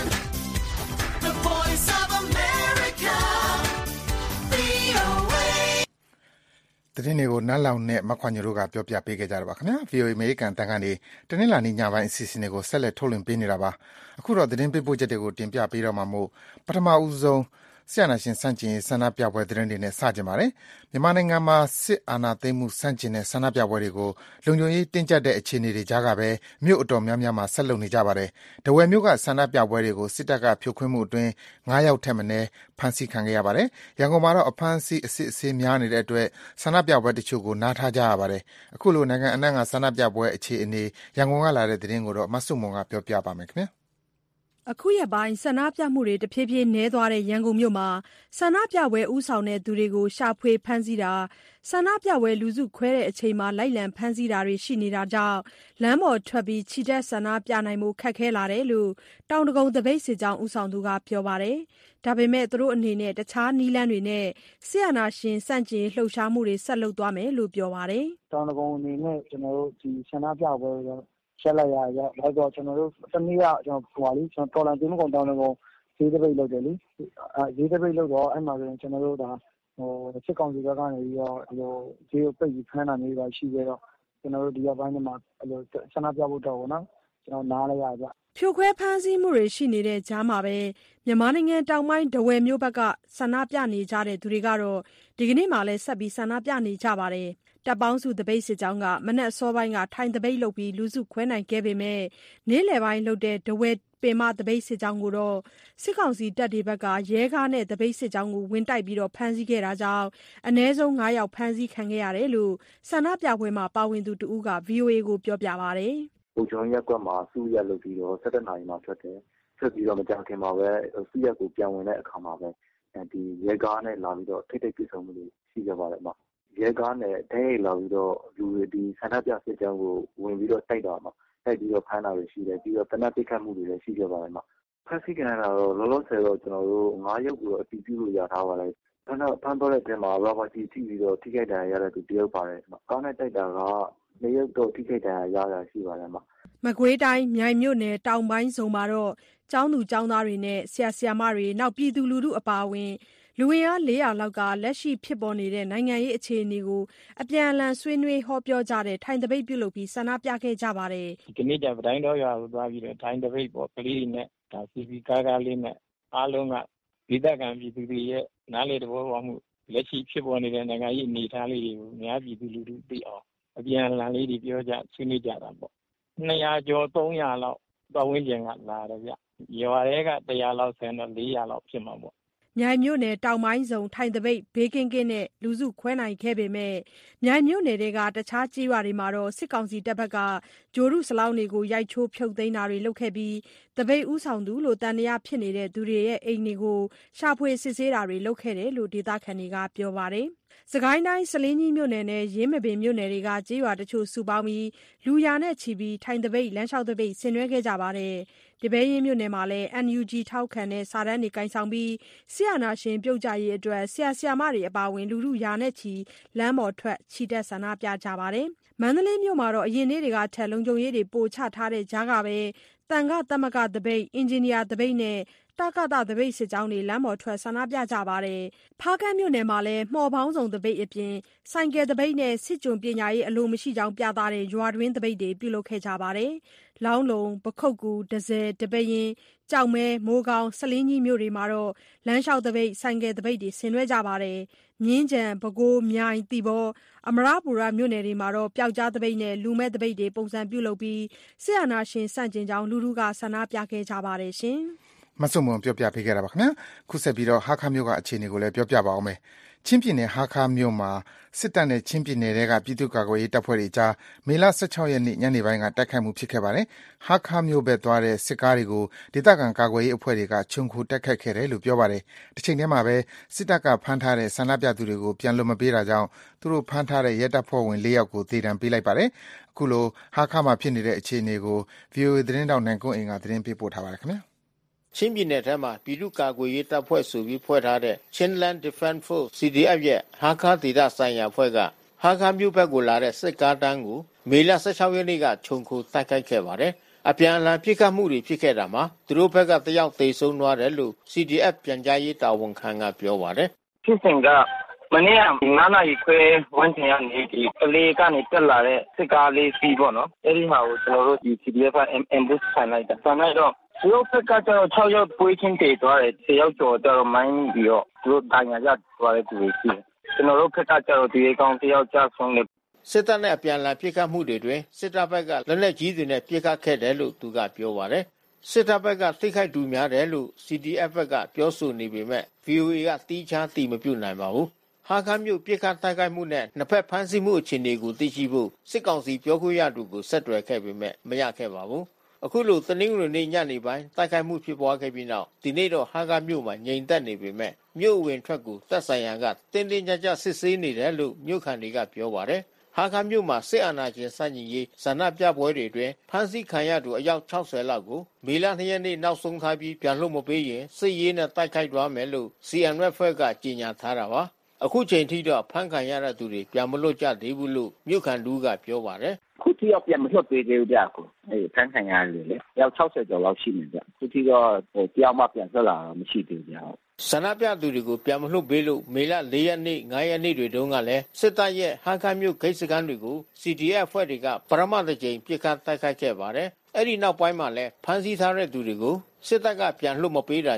the voice of America, V O A သတင်းတွေကိုနတ်လောင်နဲ့မခွန်ညတို့ကပြောပြပေးခဲ့ကြတာပါခင်ဗျာ V O A အမေရိကန်တန်ကနေတနင်္လာနေ့ညပိုင်းအစီအစဉ်တွေကိုဆက်လက်ထုတ်လွှင့်ပေးနေတာပါအခုတော့သတင်းပေးပို့ချက်တွေကိုတင်ပြပေးတော့မှာမို့ပထမဦးဆုံးဆရာနာရှင်စန့်ကျင်ဆန္ဒပြပွဲသတင်းတွေနဲ့စကြင်ပါတယ်မြန်မာနိုင်ငံမှာစစ်အာဏာသိမ်းမှုစန့်ကျင်တဲ့ဆန္ဒပြပွဲတွေကိုလုံခြုံရေးတင်းကျပ်တဲ့အခြေအနေတွေကြားကပဲမြို့အတော်များများမှာဆက်လုပ်နေကြပါတယ်တဝယ်မြို့ကဆန္ဒပြပွဲတွေကိုစစ်တပ်ကဖြိုခွင်းမှုအတွင်း၅ယောက်ထက်မနည်းဖမ်းဆီးခံခဲ့ရပါတယ်ရန်ကုန်မှာတော့အဖမ်းဆီးအစစ်အဆေးများနေတဲ့အတွက်ဆန္ဒပြပွဲတချို့ကိုနားထားကြရပါတယ်အခုလိုနိုင်ငံအနှံ့ကဆန္ဒပြပွဲအခြေအနေရန်ကုန်ကလာတဲ့သတင်းကိုတော့မဆုမွန်ကပြောပြပါမယ်ခင်ဗျာအခုရက်ပိုင်းဆန္ဒပြမှုတွေတဖြည်းဖြည်းနည်းသွားတဲ့ရန်ကုန်မြို့မှာဆန္ဒပြပွဲဦးဆောင်တဲ့သူတွေကိုရှာဖွေဖမ်းဆီးတာဆန္ဒပြပွဲလူစုခွဲတဲ့အချိန်မှာလိုက်လံဖမ်းဆီးတာတွေရှိနေတာကြောင့်လမ်းပေါ်ထွက်ပြီးချီတက်ဆန္ဒပြနိုင်မှုခက်ခဲလာတယ်လို့တောင်တကုံတပိတ်စစ်ကြောင်းဦးဆောင်သူကပြောပါတယ်ဒါပေမဲ့သူတို့အနေနဲ့တခြားနီးလန်းတွေနဲ့ဆရာနာရှင်စန့်ကျင်လှုပ်ရှားမှုတွေဆက်လုပ်သွားမယ်လို့ပြောပါတယ်တောင်တကုံအနေနဲ့ကျွန်တော်တို့ဒီဆန္ဒပြပွဲတွေဆက်လိုက်ရရတော့တော့ကျွန်တော်တို့တနည်းအားကျွန်တော်ဟိုပါလိကျွန်တော်တော်လန်တင်းမကုန်တောင်းတော့ဈေးတစ်ပိတ်လုပ်တယ်လေအဲဈေးတစ်ပိတ်လုပ်တော့အဲ့မှာဆိုရင်ကျွန်တော်တို့ဒါဟိုစစ်ကောင်စီဘက်ကနေပြီးတော့ဟိုဈေးကိုပိတ်ပြီးဖမ်းတာမျိုးပါရှိခဲ့တော့ကျွန်တော်တို့ဒီရက်ပိုင်းမှာအဲ့လိုဆန္ဒပြဖို့တော့ဗောနော်ကျွန်တော်နားလိုက်ရကြဖြိုခွဲဖမ်းဆီးမှုတွေရှိနေတဲ့ကြားမှာပဲမြန်မာနိုင်ငံတောင်ပိုင်းဒဝယ်မြို့ဘက်ကဆန္ဒပြနေကြတဲ့သူတွေကတော့ဒီကနေ့မှလည်းဆက်ပြီးဆန္ဒပြနေကြပါတယ်တပ်ပေါင်းစုသပိတ်စစ်ကြောင်းကမနက်အစောပိုင်းကထိုင်သပိတ်လုပ်ပြီးလူစုခွဲနိုင်ခဲ့ပေမဲ့နေ့လယ်ပိုင်းလုပ်တဲ့ဒဝဲပင်မသပိတ်စစ်ကြောင်းကိုတော့စစ်ကောင်စီတပ်တွေဘက်ကရဲကားနဲ့သပိတ်စစ်ကြောင်းကိုဝင်တိုက်ပြီးဖမ်းဆီးခဲ့တာကြောင့်အနည်းဆုံး၅ယောက်ဖမ်းဆီးခံခဲ့ရတယ်လို့ဆန္ဒပြပွဲမှာပါဝင်သူတဦးက ဗွီအိုအေကိုပြောပြပါတယ်။“လုံခြုံရေးရပ်ကွက်မှာစုရပ်လုပ်ပြီးတော့၁၁နာရီမှာထွက်တယ်။ထွက်ပြီးတော့မကြာခင်မှာပဲစုရပ်ကိုပြန်ဝင်တဲ့အခါမှာပဲဒီရဲကားနဲ့လာပြီးတော့ထိပ်တိုက်ပစ်ခတ်မှုတွေရှိခဲ့ပါတယ်။ရဲကားနဲ့တိုက်ရိုက်လာပြီးတော့လူတွေဒီဆန္ဒပြစစ်ကြောင်းကိုဝင်ပြီးတော့တိုက်တာမှာတိုက်ပြီးတော့ဖမ်းတာတွေရှိတယ်။ပြီးတော့သေနတ်ပစ်ခတ်မှုတွေလည်းရှိခဲ့ပါတယ်။ဖမ်းဆီးခံရတာတော့လောလောဆယ်တော့ကျနော်တို့၅ယောက်ကိုတော့အတည်ပြုလို့ရထားပါတယ်။ဖမ်းသွားတဲ့အထဲမှာရာဘာကျည်ထိပြီးတော့ထိခိုက်ဒဏ်ရာရတဲ့သူတယောက်ပါတယ်။ကားနဲ့တိုက်တာကနှစ်ယောက်တော့ထိခိုက်ဒဏ်ရာရတာရှိပါတယ်။ ”မကွေးတိုင်းမြိုင်မြို့နယ်တောင်ပိုင်းဇုန်မှာတော့ကျောင်းသူကျောင်းသားတွေနဲ့ဆရာဆရာမတွေပြည်သူလူထုအပါအဝင်လူအင်အားလေးရာလောက်ကလက်ရှိဖြစ်ပေါ်နေတဲ့နိုင်ငံရေးအခြေအနေကိုအပြန်အလှန်ဆွေးနွေးဟောပြောကြတဲ့ထိုင်သပိတ်ပြုလုပ်ပြီးဆန္ဒပြခဲ့ကြပါတယ်။“ဒီကနေ့ကျပတိုင်းတောရွာကိုသွားပြီးတော့ထိုင်သပိတ်ပေါ့ကလေးတွေနဲ့စည်စည်ကားကားလေးနဲ့အားလုံးကဒေသခံပြည်သူတွေရဲ့နားလည်သဘောပေါက်မှုလက်ရှိဖြစ်ပေါ်နေတဲ့နိုင်ငံရေးအနေအထားလေးတွေကိုအများပြည်သူလူထုသိအောင်အပြန်အလှန်လေးတွေပြောကြဆွေးနွေးကြတာပေါ့။နှစ်ရာကျော်သုံးရာလောက်ပတ်ဝန်းကျင်ကလာတယ်ဗျ။ရွာထဲကတစ်ရာလောက်ဆိုရင်တော့လေးရာလောက်ဖြစ်မှာပေါ့။ ”မြိုင်မြို့နယ်တောင်ပိုင်းဇုန်ထိုင်သပိတ်ဘေးကင်းကင်းနဲ့လူစုခွဲနိုင်ခဲ့ပေမဲ့မြိုင်မြို့နယ်ထဲကတခြားကျေးရွာတွေမှာတော့စစ်ကောင်စီတပ်ဘက်ကဂြိုဟ်တုစလောင်းတွေကိုရိုက်ချိုးဖြုတ်သိမ်းတာတွေလုပ်ခဲ့ပြီးသပိတ်ဦးဆောင်သူလို့သံသယဖြစ်နေတဲ့သူတွေရဲ့အိမ်တွေကိုရှာဖွေစစ်ဆေးတာတွေလုပ်ခဲ့တယ်လို့ဒေသခံတွေကပြောပါတယ်။စစ်ကိုင်းတိုင်းဆားလင်းကြီးမြို့နယ်နဲ့ယင်းမာပင်မြို့နယ်တွေကကျေးရွာတချို့စုပေါင်းပြီးလူရာနဲ့ချီပြီးထိုင်သပိတ်လမ်းလျှောက်သပိတ်ဆင်နွှဲခဲ့ကြပါတယ်။ဒီပဲယင်းမြို့နယ်မှာလည်း အန် ယူ ဂျီ ထောက်ခံတဲ့စာတန်းတွေကိုင်ဆောင်ပြီးစစ်အာဏာရှင်ပြုတ်ကျရေးအတွက်ဆရာဆရာမတွေအပါအဝင်လူထုရာနဲ့ချီလမ်းပေါ်ထွက်ချီတက်ဆန္ဒပြကြပါတယ်။မန္တလေးမြို့မှာတော့အရင်နေ့တွေကထက်လုံခြုံရေးတွေပိုချထားတဲ့ကြားကပဲသံဃာသမဂ္ဂသပိတ်အင်ဂျင်နီယာသပိတ်နဲ့တကသသပိတ်စစ်ကြောင်းတွေလမ်းပေါ်ထွက်ဆန္ဒပြကြပါတယ်။ဖားကန့်မြို့နယ်မှာလည်းမှော်ပေါင်းစုံသပိတ်အပြင်ဆိုင်ကယ်သပိတ်နဲ့စစ်ကျွန်ပညာရေးအလိုမရှိကြောင်းပြသတဲ့ရွာတွင်းသပိတ်တွေပြုလုပ်ခဲ့ကြပါတယ်။လောင်းလုံ၊ပခုက္ကူ၊တန့်ဆည်၊ဒီပဲယင်း၊ကျောက်မဲ၊မိုးကောင်း၊ဆားလင်းကြီးမြို့တွေမှာတော့လမ်းလျှောက်သပိတ်၊ဆိုင်ကယ်သပိတ်တွေဆင်နွှဲကြပါတယ်။မြင်းခြံ၊ပဲခူး၊မြိုင်၊သီပေါ၊အမရပူရမြို့နယ်တွေမှာတော့ပျောက်ကြားသပိတ်နဲ့လူမဲ့သပိတ်တွေပုံစံပြုလုပ်ပြီးစစ်အာဏာရှင်ဆန့်ကျင်ကြောင်းလူထုကဆန္ဒပြခဲ့ကြပါတယ်ရှင်။မဆုမွန်ပြောပြပေးခဲ့တာပါခင်ဗျာ။ခုဆက်ပြီးတော့ဟာခါမြို့ကအခြေအနေကိုလည်းပြောပြပါအောင်မယ်။ချင်းပြည်နယ်ဟာခါမြို့မှာစစ်တပ်နဲ့ချင်းပြည်နယ်တွေကပြည်သူ့ကာကွယ်ရေးတပ်ဖွဲ့တွေကြားမေလ၁၆ရက်နေ့ညနေပိုင်းကတိုက်ခိုက်မှုဖြစ်ခဲ့ပါတယ်။ဟာခါမြို့ဘက်သွားတဲ့စစ်ကားတွေကိုဒေသခံကာကွယ်ရေးအဖွဲ့တွေကခြုံခိုတိုက်ခိုက်ခဲ့တယ်လို့ပြောပါတယ်။တစ်ချိန်တည်းမှာပဲစစ်တပ်ကဖမ်းထားတဲ့ဆန္ဒပြသူတွေကိုပြန်လွှတ်မပေးတာကြောင့်သူတို့ဖမ်းထားတဲ့ရဲတပ်ဖွဲ့ဝင်၄ယောက်ကိုသေဒဏ်ပေးလိုက်ပါတယ်။အခုလိုဟာခါမှာဖြစ်နေတဲ့အခြေအနေကို ဗွီအိုအေသတင်းတောက်နိုင်ကွန်းအိမ်ကသတင်းပေးပို့ထားပါတယ်ခင်ဗျာ။ချင်းပြည်နယ်ထဲမှာပြည်သူ့ကာကွယ်ရေးတပ်ဖွဲ့ဆိုပြီးဖွဲ့ထားတဲ့ Chinland Defense Force စီ ဒီ အက်ဖ် ရဲ့ဟာခါဒေသဆိုင်ရာဖွဲ့ကဟာခါမြို့ဘက်ကိုလာတဲ့စစ်ကားတန်းကိုမေလ၁၆ရက်နေ့ကခြုံခိုတိုက်ခိုက်ခဲ့ပါတယ်။အပြန်အလှန်ပစ်ခတ်မှုတွေဖြစ်ခဲ့တာမှာသူတို့ဘက်ကတယောက်သေဆုံးသွားတယ်လို့ စီ ဒီ အက်ဖ် ပြန်ကြားရေးတာဝန်ခံကပြောပါတယ်။ဖြစ်စဉ်ကမနေ့ကငါးနာရီခွဲဝန်းကျင်ကနေဒီကလေးကနေတက်လာတဲ့စစ်ကားလေးစီးပေါ့နော်။အဲဒီဟာကိုကျွန်တော်တို့ဒီ စီ ဒီ အက်ဖ် က ambush ဆန်လိုက်တာ။ဆန်လိုက်တော့သူတို့ဘက်ကကျတော့၆ယောက်ပွေးချင်းတည်သွားတယ်။၁၀ယောက်ကျော်ကျတော့မိုင်းပြီးတော့သူတို့တိုင်ရကြသွားတဲ့သူတွေရှိတယ်။ကျွန်တော်တို့ဘက်ကကျတော့ဒီအကောင်တယောက်ကျဆုံးတယ်။စစ်တပ်နဲ့အပြန်အလှန်ပစ်ခတ်မှုတွေတွင်စစ်တပ်ဘက်ကလက်နက်ကြီးတွေနဲ့ပစ်ခတ်ခဲ့တယ်လို့သူကပြောပါတယ်။စစ်တပ်ဘက်ကထိခိုက်သူများတယ်လို့ စီ ဒီ အက်ဖ် ဘက်ကပြောဆိုနေပေမဲ့ ဗွီအိုအေ ကတီးခြားတည်မပြုနိုင်ပါဘူး။ဟာခါမြို့ပစ်ခတ်တိုက်ခိုက်မှုနဲ့နှစ်ဖက်ဖမ်းဆီးမှုအခြေအနေကိုသိရှိဖို့စစ်ကောင်စီပြောခွင့်ရသူကိုဆက်သွယ်ခဲ့ပေမဲ့မရခဲ့ပါဘူး။အခုလိုတနင်္ဂနွေနေ့ညနေပိုင်းတိုက်ခိုက်မှုဖြစ်ပွားခဲ့ပြီးနောက်ဒီနေ့တော့ဟာခါမြို့မှာငြိမ်သက်နေပေမဲ့မြို့ဝင်ထွက်ကိုတပ်ဆိုင်ရာကတင်းတင်းကြပ်ကြပ်စစ်ဆေးနေတယ်လို့မြို့ခံတွေကပြောပါတယ်။ဟာခါမြို့မှာစစ်အာဏာရှင်စတင်ရေးဆန္ဒပြပွဲတွေအတွင်းဖမ်းဆီးခံရသူအယောက်၆၀လောက်ကိုမေလ၂ရက်နေ့နောက်ဆုံးထားပြီးပြန်လွှတ်မပေးရင်စစ်ရေးနဲ့တိုက်ခိုက်သွားမယ်လို့ စီ အန် အက်ဖ် ကကြေညာထားတာပါ။အခုချိန်ထိတော့ဖမ်းခံရတဲ့သူတွေပြန်မလွတ်ကြသေးဘူးလို့မြို့ခံတူကပြောပါတယ်။ခုထိတော့ပြန်မလွတ်သေးဘူးဗျာကို။အဲဖမ်းခံရတယ်လေ။ယောက်၆၀ကျော်လောက်ရှိနေကြ။ခုထိတော့ဟိုတယောက်မှပြန်ထွက်လာတော့မရှိသေးဘူးဗျာ။ဆန္ဒပြသူတွေကိုပြန်မလွှတ်ပေးလို့မေလ၄ရက်နေ့၅ရက်နေ့တွေတုန်းကလည်းစစ်တပ်ရဲ့ဟာခါမြို့ဂိတ်စခန်းတွေကို စီ ဒီ အက်ဖ် ဖွဲ့တွေကပရမတ်တစ်ကြိမ်ပစ်ခတ်တိုက်ခိုက်ခဲ့ပါတယ်။အဲဒီနောက်ပိုင်းမှာလည်းဖမ်းဆီးထားတဲ့သူတွေကိုစစ်တပ်ကပြန်လွှတ်မပေးတာကြောင့်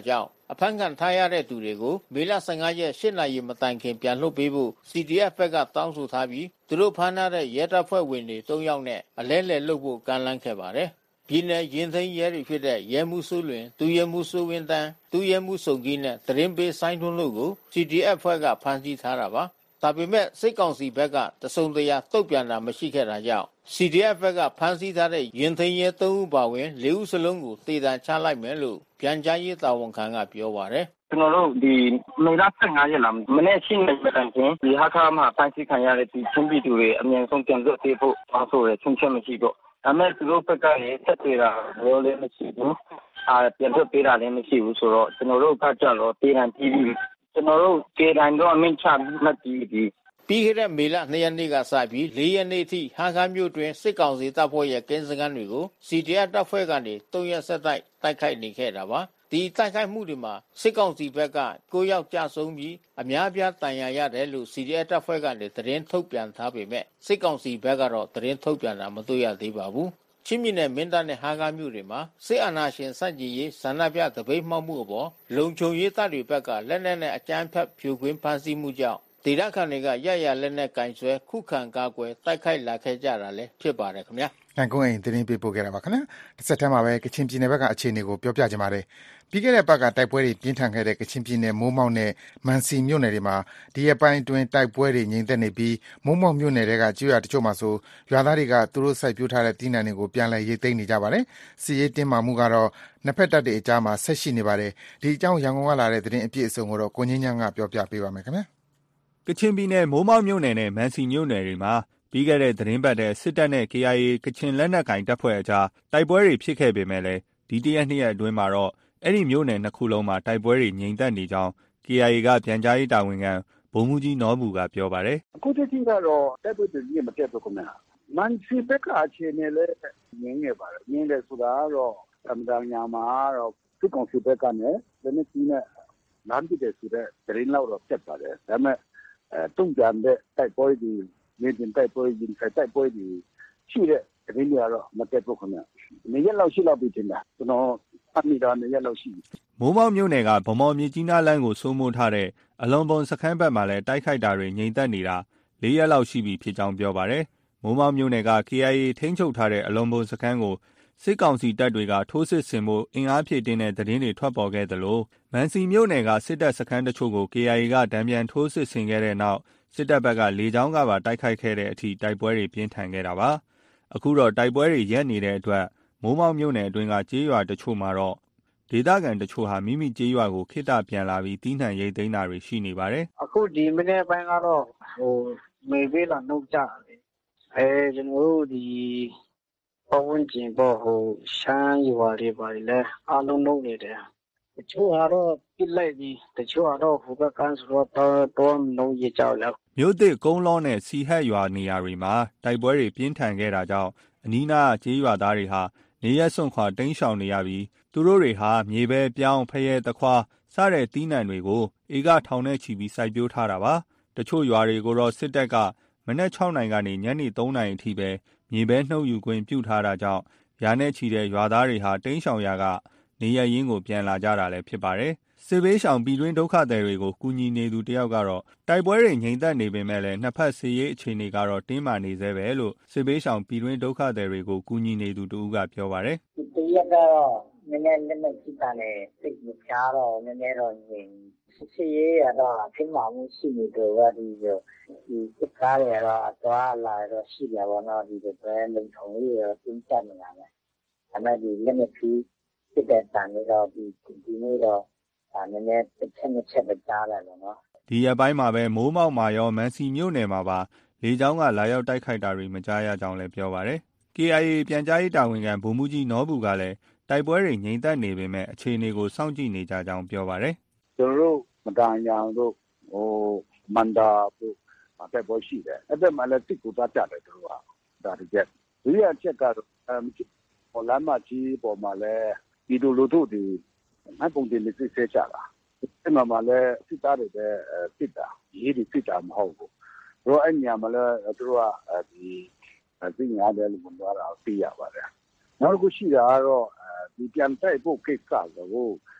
အဖမ်းခံထားရတဲ့သူတွေကိုမေလဆယ့်ငါရက်ရှစ်နာရီမတိုင်ခင်ပြန်လွှတ်ပေးဖို့ စီ ဒီ အက်ဖ် ဘက်ကတောင်းဆိုထားပြီးသူတို့ဖမ်းထားတဲ့ရဲတပ်ဖွဲ့ဝင်တွေသုံးယောက်နဲ့အလဲလှယ်လုပ်ဖို့ကမ်းလှမ်းခဲ့ပါတယ်။ပြည်နယ်ရင်သိမ်းရဲတွေဖြစ်တဲ့ရဲမှုစိုးလွင်၊သူရဲမှုစိုးဝင်းတန်း၊သူရဲမှုစုံကြီးနဲ့တရင်ပေးဆိုင်ထွန်းတို့ကို စီ ဒီ အက်ဖ် ဖွဲ့ကဖမ်းဆီးထားတာပါ။ဒါပေမဲ့စစ်ကောင်စီဘက်ကတစုံတရာတုံ့ပြန်တာမရှိခဲ့တာကြောင့် စီ ဒီ အက်ဖ် ဘက်ကဖမ်းဆီးထားတဲ့ရင်သိမ်းရဲသုံးဦးပါဝင်လေးဦးစလုံးကိုတေတံချလိုက်မယ်လို့ပြန်ကြားရေးတာဝန်ခံကပြောပါတယ်။ကျွန်တော်တို့ဒီမေလဆယ့်ငါရက်လာမနေ့ရှင်းနေကြတဲ့ချင်းဒီဟာခါမှာဖမ်းဆီးခံရတဲ့ဒီချင်းပြည်သူတွေအမြန်ဆုံးပြန်လွှတ်ပေးဖို့တောင်းဆိုရချင်းချင်းမရှိတော့ဒါမဲ့သူတို့ဘက်ကလည်းဆက်တွေ့တာဘောလည်းမရှိဘူး။အာပြန်လွှတ်ပေးတာလည်းမရှိဘူးဆိုတော့ကျွန်တော်တို့ကကြတော့တေတံပြီးပြီးကျွန်တော်တို့ကေတံတော့အမိန့်ချမှတ်ပြီးဒီပြီးခဲ့တဲ့မေလနှစ်ရက်နေ့ကစပြီးလေးရက်နေ့ထိဟာခါမြို့တွင်စစ်ကောင်စီတပ်ဖွဲ့ရဲ့ကင်းစခန်းတွေကို စီ ဒီ အက်ဖ် တပ်ဖွဲ့ကနေသုံးရက်ဆက်တိုက်တိုက်ခိုက်နေခဲ့တာပါဒီတိုက်ခိုက်မှုတွေမှာစစ်ကောင်စီဘက်ကကိုးယောက်ကြာဆုံးပြီးအများပြားတန်ရာရတယ်လို့ စီ ဒီ အက်ဖ် တပ်ဖွဲ့ကနေသတင်းထုတ်ပြန်ထားပေမဲ့စစ်ကောင်စီဘက်ကတော့သတင်းထုတ်ပြန်တာမတွေ့ရသေးပါဘူးချင်းပြည်နယ်မင်းတပ်နဲ့ဟာခါမြို့တွေမှာစစ်အာဏာရှင်စန့်ကျင်ရေးဆန္ဒပြတပိတ်မှောက်မှုအပေါ်လုံခြုံရေးတပ်တွေဘက်ကလက်နက်နဲ့အကြမ်းဖက်ဖြိုခွင်းဖမ်းဆီးမှုကြောင့်ဒေသခံတွေကရရလက်နဲ့ကင်ဆွဲခုခံကာကွယ်တိုက်ခိုက်လာခဲ့ကြတာလည်းဖြစ်ပါတယ်ခင်ဗျာ။နိုင်ကွန်းအိမ်သတင်းပေးပို့ခဲ့တာပါခင်ဗျာ။တစ်ဆက်တည်းမှာပဲကချင်ပြည်နယ်ဘက်ကအခြေအနေကိုပြောပြကြပါမယ်။ပြီးခဲ့တဲ့ပတ်ကတိုက်ပွဲတွေပြင်းထန်ခဲ့တဲ့ကချင်ပြည်နယ်မိုးမောက်နဲ့မန်စီမြို့နယ်တွေမှာဒီရက်ပိုင်းအတွင်းတိုက်ပွဲတွေငြိမ်သက်နေပြီးမိုးမောက်မြို့နယ်တွေကကျွော်တချို့မှာဆိုရွာသားတွေကသူတို့စိုက်ပျိုးထားတဲ့တီးနှံတွေကိုပြန်လည်ရိတ်သိမ်းနေကြပါတယ်။စီရေးတင်းမာမှုကတော့နှစ်ဖက်တပ်တွေအကြားမှာဆက်ရှိနေပါတယ်။ဒီအကြောင်းရန်ကုန်ကလာတဲ့သတင်းအပြည့်အစုံကိုတော့ကိုငင်းညံကပြောပြပေးပါမယ်ခင်ဗျာ။ကချင်ပြည်နယ်မိုးမောက်မြို့နယ်နဲ့မန်စီမြို့နယ်တွေမှာပြီးခဲ့တဲ့သတင်းပတ်တဲ့စစ်တပ်နဲ့ ကေ အိုင် အေ ကချင်လက်နက်ကိုင်တပ်ဖွဲ့အကြားတိုက်ပွဲတွေဖြစ်ခဲ့ပေမဲ့လည်းဒီတရက်နှစ်ရက်အတွင်းမှာတော့အဲ့ဒီမြို့နယ်နှစ်ခုလုံးမှာတိုက်ပွဲတွေငြိမ်သက်နေကြောင်း ကေ အိုင် အေ ကပြန်ကြားရေးတာဝန်ခံဗိုလ်မှူးကြီးနော်ဘူကပြောပါတယ်။အခုတည်းကတော့တိုက်ပွဲတွေကြီးမတက်ဘူးခင်ဗျာ။မန်စီဘက်ကအခြေအနေလည်းငြိမ်နေပါတယ်။ငြိမ်တယ်ဆိုတာကတော့အမှန်တရားမှာတော့စစ်ကောင်စီဘက်ကနေလည်းနည်းနည်းလမ်းပြတဲ့ဆိုတဲ့သတင်းလောက်တော့တက်ပါတယ်။ဒါပေမဲ့အဲတုံ့ပြန်တဲ့တိုက်ပွဲတွေနေတင်တိုက်ပွဲရင်ဆိုင်တိုက်ပွဲတွေရှိတဲ့သတင်းတွေကတော့မတက်ဘူးခင်ဗျ။နေရက်လောက်ရှိလောက်ပြီတင်တာကျွန်တော်အမိသားနေရက်လောက်ရှိပြီ။မိုးမောက်မြို့နယ်ကဗမော်မြစ်ကြီးနားလမ်းကိုစိုးမိုးထားတဲ့အလွန်ပုံစခန်းဘက်မှာလည်းတိုက်ခိုက်တာတွေငြိမ်သက်နေတာလေးရက်လောက်ရှိပြီဖြစ်ကြောင်းပြောပါတယ်။မိုးမောက်မြို့နယ်က ကေ အိုင် အေ ထိန်းချုပ်ထားတဲ့အလွန်ပုံစခန်းကိုစစ်ကောင်စီတပ်တွေကထိုးစစ်ဆင်မှုအင်အားဖြည့်တင်းတဲ့သတင်းတွေထွက်ပေါ်ခဲ့သလိုမန်စီမြို့နယ်ကစစ်တပ်စခန်းတချို့ကို ကေ အိုင် အေ ကတံပြန်ထိုးစစ်ဆင်ခဲ့တဲ့နောက်စစ်တပ်ဘက်ကလေကြောင်းကပါတိုက်ခိုက်ခဲ့တဲ့အထိတိုက်ပွဲတွေပြင်းထန်ခဲ့တာပါ။အခုတော့တိုက်ပွဲတွေရပ်နေတဲ့အတွက်မိုးမောက်မြို့နယ်အတွင်းကကျေးရွာတချို့မှာတော့ဒေသခံတချို့ဟာမိမိကျေးရွာကိုခေတ္တပြန်လာပြီးတီးနှံရိတ်သိမ်းတာတွေရှိနေပါတယ်။အခုဒီမနေ့ပိုင်းကတော့ဟိုမေဘေးလာနှုတ်ကြတယ်။အဲကျွန်တော်တို့ဒီပဝန်းကျင်ပေါ်ဟိုရှမ်းရွာတွေပါလေအားလုံးနှုတ်နေတယ်။တချို့ကတော့ပြစ်လိုက်ပြီးတချို့ကတော့ဟိုဘက်ကန်းဆိုတော့တော့နှုတ်ရကြလောက်မြို့သစ်ကုန်းလောနဲ့စီဟက်ရွာနေရာတွေမှာတိုက်ပွဲတွေပြင်းထန်ခဲ့တာကြောင့်အနီးနားကျေးရွာသားတွေဟာနေရက်စွန့်ခွာတိမ်းရှောင်နေရပြီးသူတို့တွေဟာမြေပဲပြောင်းဖရဲတခွာစတဲ့တီးနှံတွေကိုဧကထောင်နဲ့ချီပြီးစိုက်ပျိုးထားတာပါတချို့ရွာတွေကိုတော့စစ်တပ်ကမနက်၆နာရီကနေညနေ၃နာရီအထိပဲမြေပဲနှုတ်ယူခွင့်ပြုထားတာကြောင့်ရာနဲ့ချီတဲ့ရွာသားတွေဟာတိမ်းရှောင်ရာကနေရရင်းကိုပြန်လာကြတာလည်းဖြစ်ပါတယ်စစ်ဘေးရှောင်ပြည်တွင်းဒုက္ခသည်တွေကိုကူညီနေသူတယောက်ကတော့တိုက်ပွဲတွေငြိမ်သက်နေပေမဲ့လည်းနှစ်ဖက်စစ်ရေးအခြေအနေကတော့တင်းမာနေသေးပဲလို့စစ်ဘေးရှောင်ပြည်တွင်းဒုက္ခသည်တွေကိုကူညီနေသူတူကပြောပါတယ်။ဒီရက်ကတော့နည်းနည်းလက်နဲ့ကြည့်တာနဲ့စိတ်မချတော့နည်းနည်းတော့ငြိမ်စစ်ရေးရတော့တင်းမာမှုရှိနေတော့ဒီဒီစစ်ကားတွေကတော့သွားလာတော့ရှိကြပါတော့ဒီပဲလုံထုံလေးရောတင်းကျပ်နေတာပဲ။ဒါပေမဲ့ဒီလက်နဲ့ပြီးစစ်တဲ့တန်တွေတော့ဒီဒီနေ့တော့ဒါနည်းနည်းတစ်ချက်တစ်ချက်ပဲကြားတယ်လို့နော်ဒီရက်ပိုင်းမှာပဲမိုးမောက်မှာရောမန်စီမြို့နယ်မှာပါလေကြောင်းကလာရောက်တိုက်ခိုက်တာတွေမကြားရကြောင်းလည်းပြောပါတယ်။ ကေ အိုင် အေ ပြန်ကြားရေးတာဝန်ခံဗိုလ်မှူးကြီးနော်ဘူကလည်းတိုက်ပွဲတွေငြိမ်သက်နေပေမဲ့အခြေအနေကိုစောင့်ကြည့်နေကြကြောင်းပြောပါတယ်။ကျွန်တော်တို့မတန်ရအောင်တို့ဟိုမန္တာတို့တိုက်ပွဲရှိတယ်အဲ့ဒါမှလည်းတစ်ကူသားကြတယ်တို့ကဒါတကယ်ဒီရချက်ကတော့အမ်ဟိုလမ်းမကြီးပေါ်မှာလည်းဒီလိုလိုတို့ဒီမပုံတင်လေးစစ်ဆေးကြတာအဲ့မှာမှလည်းစစ်သားတွေပဲစစ်တာရေးဒီစစ်တာမဟုတ်ဘူးတော့အဲ့ညမှာလည်းတို့ကဒီသိညာတယ်လို့ပြောတာသိရပါတယ်နောက်တစ်ခုရှိတာကတော့ဒီပြန်တိုက်ဖို့ကိစ္စကို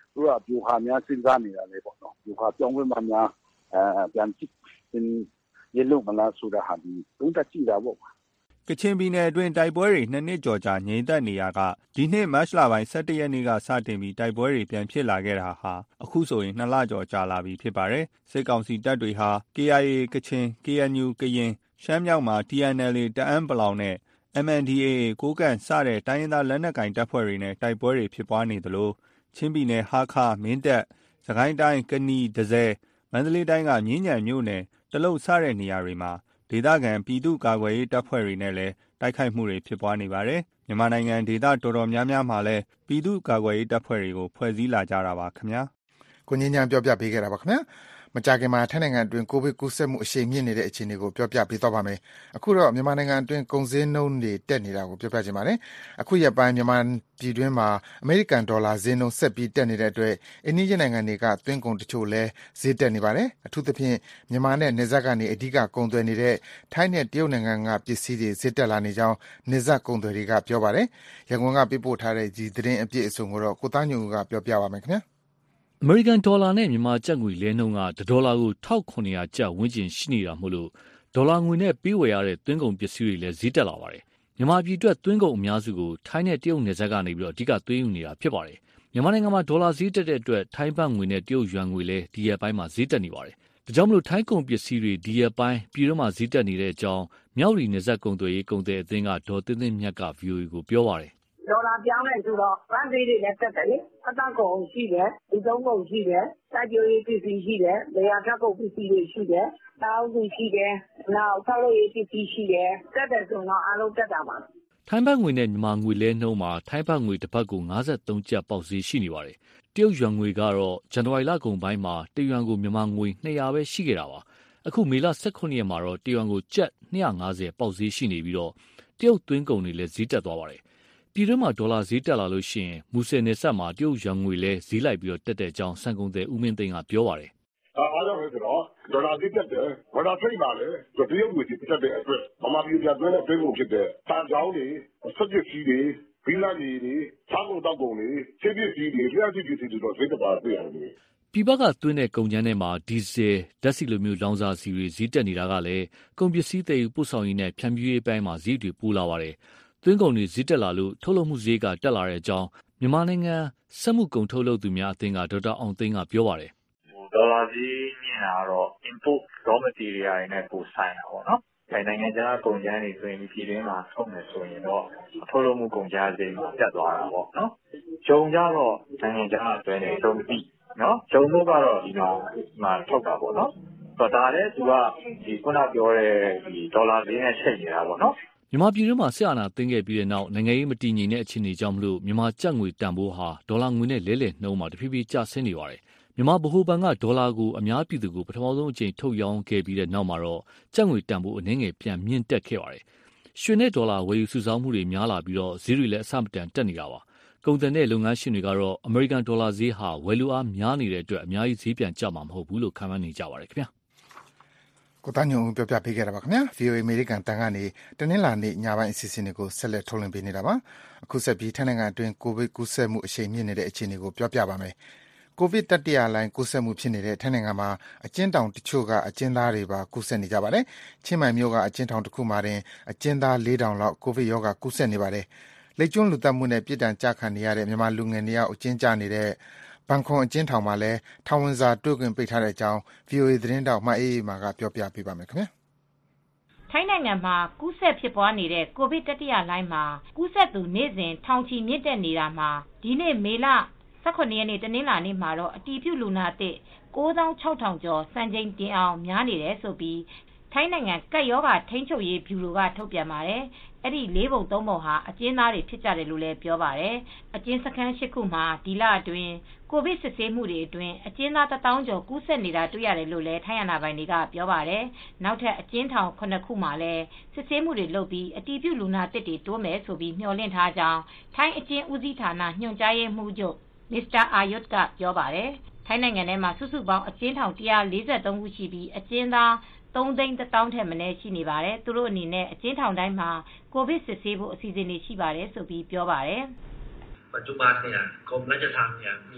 သူကပြူဟာများစဉ်းစားနေတာလေပေါ့နော်ပြူဟာပြောင်းလဲမှများအဲပြန်ကြည့်ရေလုံးမလားဆိုတာဟာဒီတုံးတက်ကြည့်တာပေါ့ကချင်ပြည်နယ်အတွင်းတိုက်ပွဲတွေနှစ်နှစ်ကျော်ကြာငြိမ်သက်နေရကဒီနှစ်မတ်လပိုင်း၁၁ရက်နေ့ကစတင်ပြီးတိုက်ပွဲတွေပြန်ဖြစ်လာခဲ့တာဟာအခုဆိုရင်နှစ်လကျော်ကြာလာပြီဖြစ်ပါတယ်။စစ်ကောင်စီတပ်တွေဟာ K I A ကချင် K N U ကရင်ရှမ်းမြောက်မှာ T N L A တအန်းပလောင်နဲ့ M N D A A ကိုးကန့်စတဲ့တိုင်းရင်းသားလက်နက်ကိုင်တပ်ဖွဲ့တွေနဲ့တိုက်ပွဲတွေဖြစ်ပွားနေသလိုချင်းပြည်နယ်ဟားခါးမင်းတပ်စကိုင်းတိုင်းကနီဒဇယ်မန္တလေးတိုင်းကမြင်းညံမြို့နယ်တလုတ်စတဲ့နေရာတွေမှာဒေသခံပြည်သူ့ကာကွယ်ရေးတပ်ဖွဲ့တွေနဲ့လည်းတိုက်ခိုက်မှုတွေဖြစ်ပွားနေပါတယ်။မြန်မာနိုင်ငံဒေသတော်တော်များများမှာလည်းပြည်သူ့ကာကွယ်ရေးတပ်ဖွဲ့တွေကိုဖွဲ့စည်းလာကြတာပါခင်ဗျာ။ကိုငင်းညာပြောပြပေးခဲ့တာပါခင်ဗျာ။မကြာခင်မှာထိုင်းနိုင်ငံအတွင်းကိုဗစ်ကူးစက်မှုအရှိန်မြင့်နေတဲ့အခြေအနေကိုပြောပြပေးသွားပါမယ်။အခုတော့မြန်မာနိုင်ငံအတွင်းကုန်စည်နှုန်းတွေတက်နေတာကိုပြောပြချင်ပါတယ်။အခုရက်ပိုင်းမြန်မာပြည်တွင်းမှာအမေရိကန်ဒေါ်လာဈေးနှုန်းဆက်ပြီးတက်နေတဲ့အတွက်အိန္ဒိယနိုင်ငံတွေကသွင်းကုန်တချို့လည်းဈေးတက်နေပါတယ်။အထူးသဖြင့်မြန်မာနဲ့နယ်စပ်ကနေအဓိကကုန်သွယ်နေတဲ့ထိုင်းနဲ့တရုတ်နိုင်ငံကပစ္စည်းတွေဈေးတက်လာနေကြောင်းနယ်စပ်ကုန်သွယ်တွေကပြောပါတယ်။ရန်ကုန်ကပေးပို့ထားတဲ့ဒီသတင်းအပြည့်အစုံကိုတော့ကိုသားညွန့်ဦးကပြောပြပါမယ်ခင်ဗျာ။အမေရိကန်ဒေါ်လာနဲ့မြန်မာကျပ်ငွေလဲနှုန်းကဒေါ်လာကို၁၇၀၀ကျပ်ဝန်းကျင်ရှိနေတာမို့လို့ဒေါ်လာငွေနဲ့ပေးဝယ်ရတဲ့သွင်းကုန်ပစ္စည်းတွေလည်းဈေးတက်လာပါတယ်။မြန်မာပြည်အတွက်သွင်းကုန်အများစုကိုထိုင်းနဲ့တရုတ်နယ်စပ်ကနေပြီးတော့အဓိကသွင်းယူနေတာဖြစ်ပါတယ်။မြန်မာနိုင်ငံမှာဒေါ်လာဈေးတက်တဲ့အတွက်ထိုင်းဘတ်ငွေနဲ့တရုတ်ယွမ်ငွေလည်းဒီရက်ပိုင်းမှာဈေးတက်နေပါတယ်။ဒါကြောင့်မလို့ထိုင်းကုန်ပစ္စည်းတွေဒီရက်ပိုင်းပြည်တွင်းမှာဈေးတက်နေတဲ့အကြောင်းမြောက်ရီနယ်စပ်ကုန်သွယ်ရေးကုန်သည်အသင်းကဒေါ်သိန်းသိန်းမြတ်က ဗွီအိုအေကိုပြောပါတယ်ဒေါ်လာပြောင်းလဲဆိုတော့ဗန်းဈေးတွေလည်းတက်တယ်လေအသက်ကုန်ရှိတယ်ဒီသုံးကုန်ရှိတယ်စိုက်ပျိုးရေးပစ္စည်းရှိတယ်လေယာထပ်ကုန်ပစ္စည်းတွေရှိတယ်တောင်းစုရှိတယ်နောက်ဆောက်လုပ်ရေးပစ္စည်းရှိတယ်တက်တယ်ဆိုတော့အားလုံးတက်တာပါထိုင်းဘတ်ငွေနဲ့မြန်မာငွေလဲနှုန်းမှာထိုင်းဘတ်ငွေတစ်ဘတ်ကို၅၃ကျပ်ပေါက်ဈေးရှိနေပါတယ်တရုတ်ယွမ်ငွေကတော့ဇန်နဝါရီလကုန်ပိုင်းမှာတယွမ်ကိုမြန်မာငွေ၂၀၀ပဲရှိခဲ့တာပါအခုမေလ၁၈ရက်မှာတော့တယွမ်ကိုကျပ်၂၅၀ပေါက်ဈေးရှိနေပြီးတော့တရုတ်သွင်းကုန်တွေလည်းဈေးတက်သွားပါတယ်ပြည်တွင်းမှာဒေါ်လာဈေးတက်လာလို့ရှိရင်မူဆယ်နယ်စပ်မှာတရုတ်ယွမ်ငွေလဲဈေးလိုက်ပြီးတော့တက်တဲ့အကြောင်းစံကုန်သည်ဦးမင်းသိန်းကပြောပါတယ်။အားကြောင့်လဲဆိုတော့ဒေါ်လာဈေးတက်တယ်။ဒေါ်လာထိတ်ပါလေ။တရုတ်ငွေဈေးတက်တဲ့အတွက်ဗမာပြည်ပြန်သွင်းတဲ့တွင်းကုန်ဖြစ်တဲ့တန်ကြောင်းတွေစက်ပစ္စည်းတွေဘီလာကြီးတွေစားကုန်တောက်ကုန်တွေဆေးပစ္စည်းတွေလျှက်ပစ္စည်းတွေတော့ဈေးတက်ပါတွေ့ရတယ်။ပြည်ပကသွင်းတဲ့ကုန်ကျန်းထဲမှာဒီဇယ်ဓာတ်ဆီလိုမျိုးလောင်စာဆီတွေဈေးတက်နေတာကလည်းကုန်ပစ္စည်းတွေပို့ဆောင်ရေးနဲ့ဖြန့်ဖြူးရေးပိုင်းမှာဈေးတွေပိုလာပါတယ်။သွင်းကုန်တွေဈေးတက်လာလို့ထုတ်လုပ်မှုဈေးကတက်လာတဲ့အကြောင်းမြန်မာနိုင်ငံစက်မှုကုန်ထုတ်လုပ်သူများအသင်းကဒေါက်တာအောင်သိန်းကပြောပါတယ်။ဒေါ်လာဈေးမြင့်တာကတော့ import raw material တွေနဲ့ပိုဆိုင်တာပေါ့နော်။အဲနိုင်ငံခြားကုန်ကျန်းတွေဆိုရင်ပြည်တွင်းမှာထုတ်မယ်ဆိုရင်တော့ထုတ်လုပ်မှုကုန်ကျန်းဈေးတက်သွားတာပေါ့နော်။ဂျုံကြတော့နိုင်ငံခြားအတွင်းတွေတုံးပြီးနော်။ဂျုံတို့ကတော့ဒီမှာမှာထုတ်တာပေါ့နော်။ဒါလည်းသူကဒီခုနပြောတဲ့ဒီဒေါ်လာဈေးနဲ့ချိန်နေတာပေါ့နော်။မြန်မာပြည်တွင်းမှာစစ်အာဏာသိမ်းခဲ့ပြီးတဲ့နောက်နိုင်ငံရေးမတည်ငြိမ်တဲ့အခြေအနေကြောင့်မလို့မြန်မာကျပ်ငွေတန်ဖိုးဟာဒေါ်လာငွေနဲ့လဲလှယ်နှုန်းမှာတဖြည်းဖြည်းကျဆင်းနေပါတယ်။မြန်မာဗဟိုဘဏ်ကဒေါ်လာကိုအများပြည်သူကိုပထမဆုံးအကြိမ်ထုတ်ရောင်းခဲ့ပြီးတဲ့နောက်မှာတော့ကျပ်ငွေတန်ဖိုးအနည်းငယ်ပြန်မြင့်တက်ခဲ့ပါတယ်။ရွှေနဲ့ဒေါ်လာဝယ်ယူစုဆောင်းမှုတွေများလာပြီးတော့ဈေးတွေလည်းအဆမတန်တက်နေတာပါ။ကုန်သည်နဲ့လုပ်ငန်းရှင်တွေကတော့အမေရိကန်ဒေါ်လာဈေးဟာဝယ်လူအားများနေတဲ့အတွက်အများကြီးဈေးပြန်ကျမှာမဟုတ်ဘူးလို့ခန့်မှန်းနေကြပါတယ်ခင်ဗျာ။ကိုသားညုံပြောပြပေးခဲ့တာပါခင်ဗျာ ဗီအိုအေ အမေရိကန်တန်ကနေတနင်္လာနေ့ညပိုင်းအစီအစဉ်တွေကိုဆက်လက်ထုတ်လွှင့်ပေးနေတာပါအခုဆက်ပြီးထိုင်းနိုင်ငံအတွင်းကိုဗစ်ကူးစက်မှုအရှိန်မြင့်နေတဲ့အခြေအနေကိုပြောပြပါမယ်ကိုဗစ်တတိယလှိုင်းကူးစက်မှုဖြစ်နေတဲ့ထိုင်းနိုင်ငံမှာအကျဉ်းထောင်တချို့ကအကျဉ်းသားတွေပါကူးစက်နေကြပါတယ်ချင်းမိုင်မြို့ကအကျဉ်းထောင်တစ်ခုမှာတင်အကျဉ်းသားလေးထောင်လောက်ကိုဗစ်ရောဂါကူးစက်နေပါတယ်လိပ်ကျွန်းလူသက်မှုနဲ့ပြည်တံကြခံနေရတဲ့မြန်မာလူငယ်တွေရောက်အကျဉ်းကျနေတဲ့ဘန်ခွန်အကျဉ်းထောင်မှာလည်းထောင်ဝင်စာတွေ့ခွင့်ပိတ်ထားတဲ့အကြောင်း ဗွီအိုအေ သတင်းတောက်မအေးအေးမာကပြောပြပေးပါမယ်ခင်ဗျာထိုင်းနိုင်ငံမှာကူးစက်ဖြစ်ပွားနေတဲ့ကိုဗစ်တတိယလှိုင်းမှာကူးစက်သူနေ့စဉ်ထောင်ချီမြင့်တက်နေတာမှာဒီနေ့မေလ၁၇ရက်နေ့တနင်္လာနေ့မှာတော့အတည်ပြုလူနာသစ်၉သောင်း၆ထောင်ကျော်စံချိန်တင်အောင်များနေတယ်ဆိုပြီးထိုင်းနိုင်ငံကပ်ရောဂါထိန်းချုပ်ရေးဗျူရိုကထုတ်ပြန်ပါတယ်။အဲ့ဒီလေးပုံသုံးပုံဟာအကျဉ်းသားတွေဖြစ်ကြတယ်လို့လည်းပြောပါတယ်။အကျဉ်းစခန်း၈ခုမှာဒီလအတွင်းကိုဗစ်စစ်ဆေးမှုတွေအတွင်းအကျဉ်းသားတစ်သောင်းကျော်ကူးစက်နေတာတွေ့ရတယ်လို့လည်းထိုင်းအာဏာပိုင်တွေကပြောပါတယ်။နောက်ထပ်အကျဉ်းထောင်ခုနှစ်ခုမှာလည်းစစ်ဆေးမှုတွေလုပ်ပြီးအတည်ပြုလူနာသစ်တွေတိုးမယ်ဆိုပြီးမျှော်လင့်ထားကြောင်းထိုင်းအကျဉ်းဦးစီးဌာနညွှန်ကြားရေးမှူးချုပ်မစ္စတာအာယုတ်ကပြောပါတယ်။ထိုင်းနိုင်ငံထဲမှာစုစုပေါင်းအကျဉ်းထောင်၁၄၃ခုရှိပြီးအကျဉ်းသားသုံးသိန်းတစ်သောင်းထက်မနည်းရှိနေပါတယ်။သူတို့အနေနဲ့အကျဉ်းထောင်တိုင်းမှာကိုဗစ်စစ်ဆေးဖို့အစီအစဉ်တွေရှိပါတယ်ဆိုပြီးပြောပါတယ်။ปัจจุบันเนี่ยกรมราชทัณฑ์เนี่ยมีผ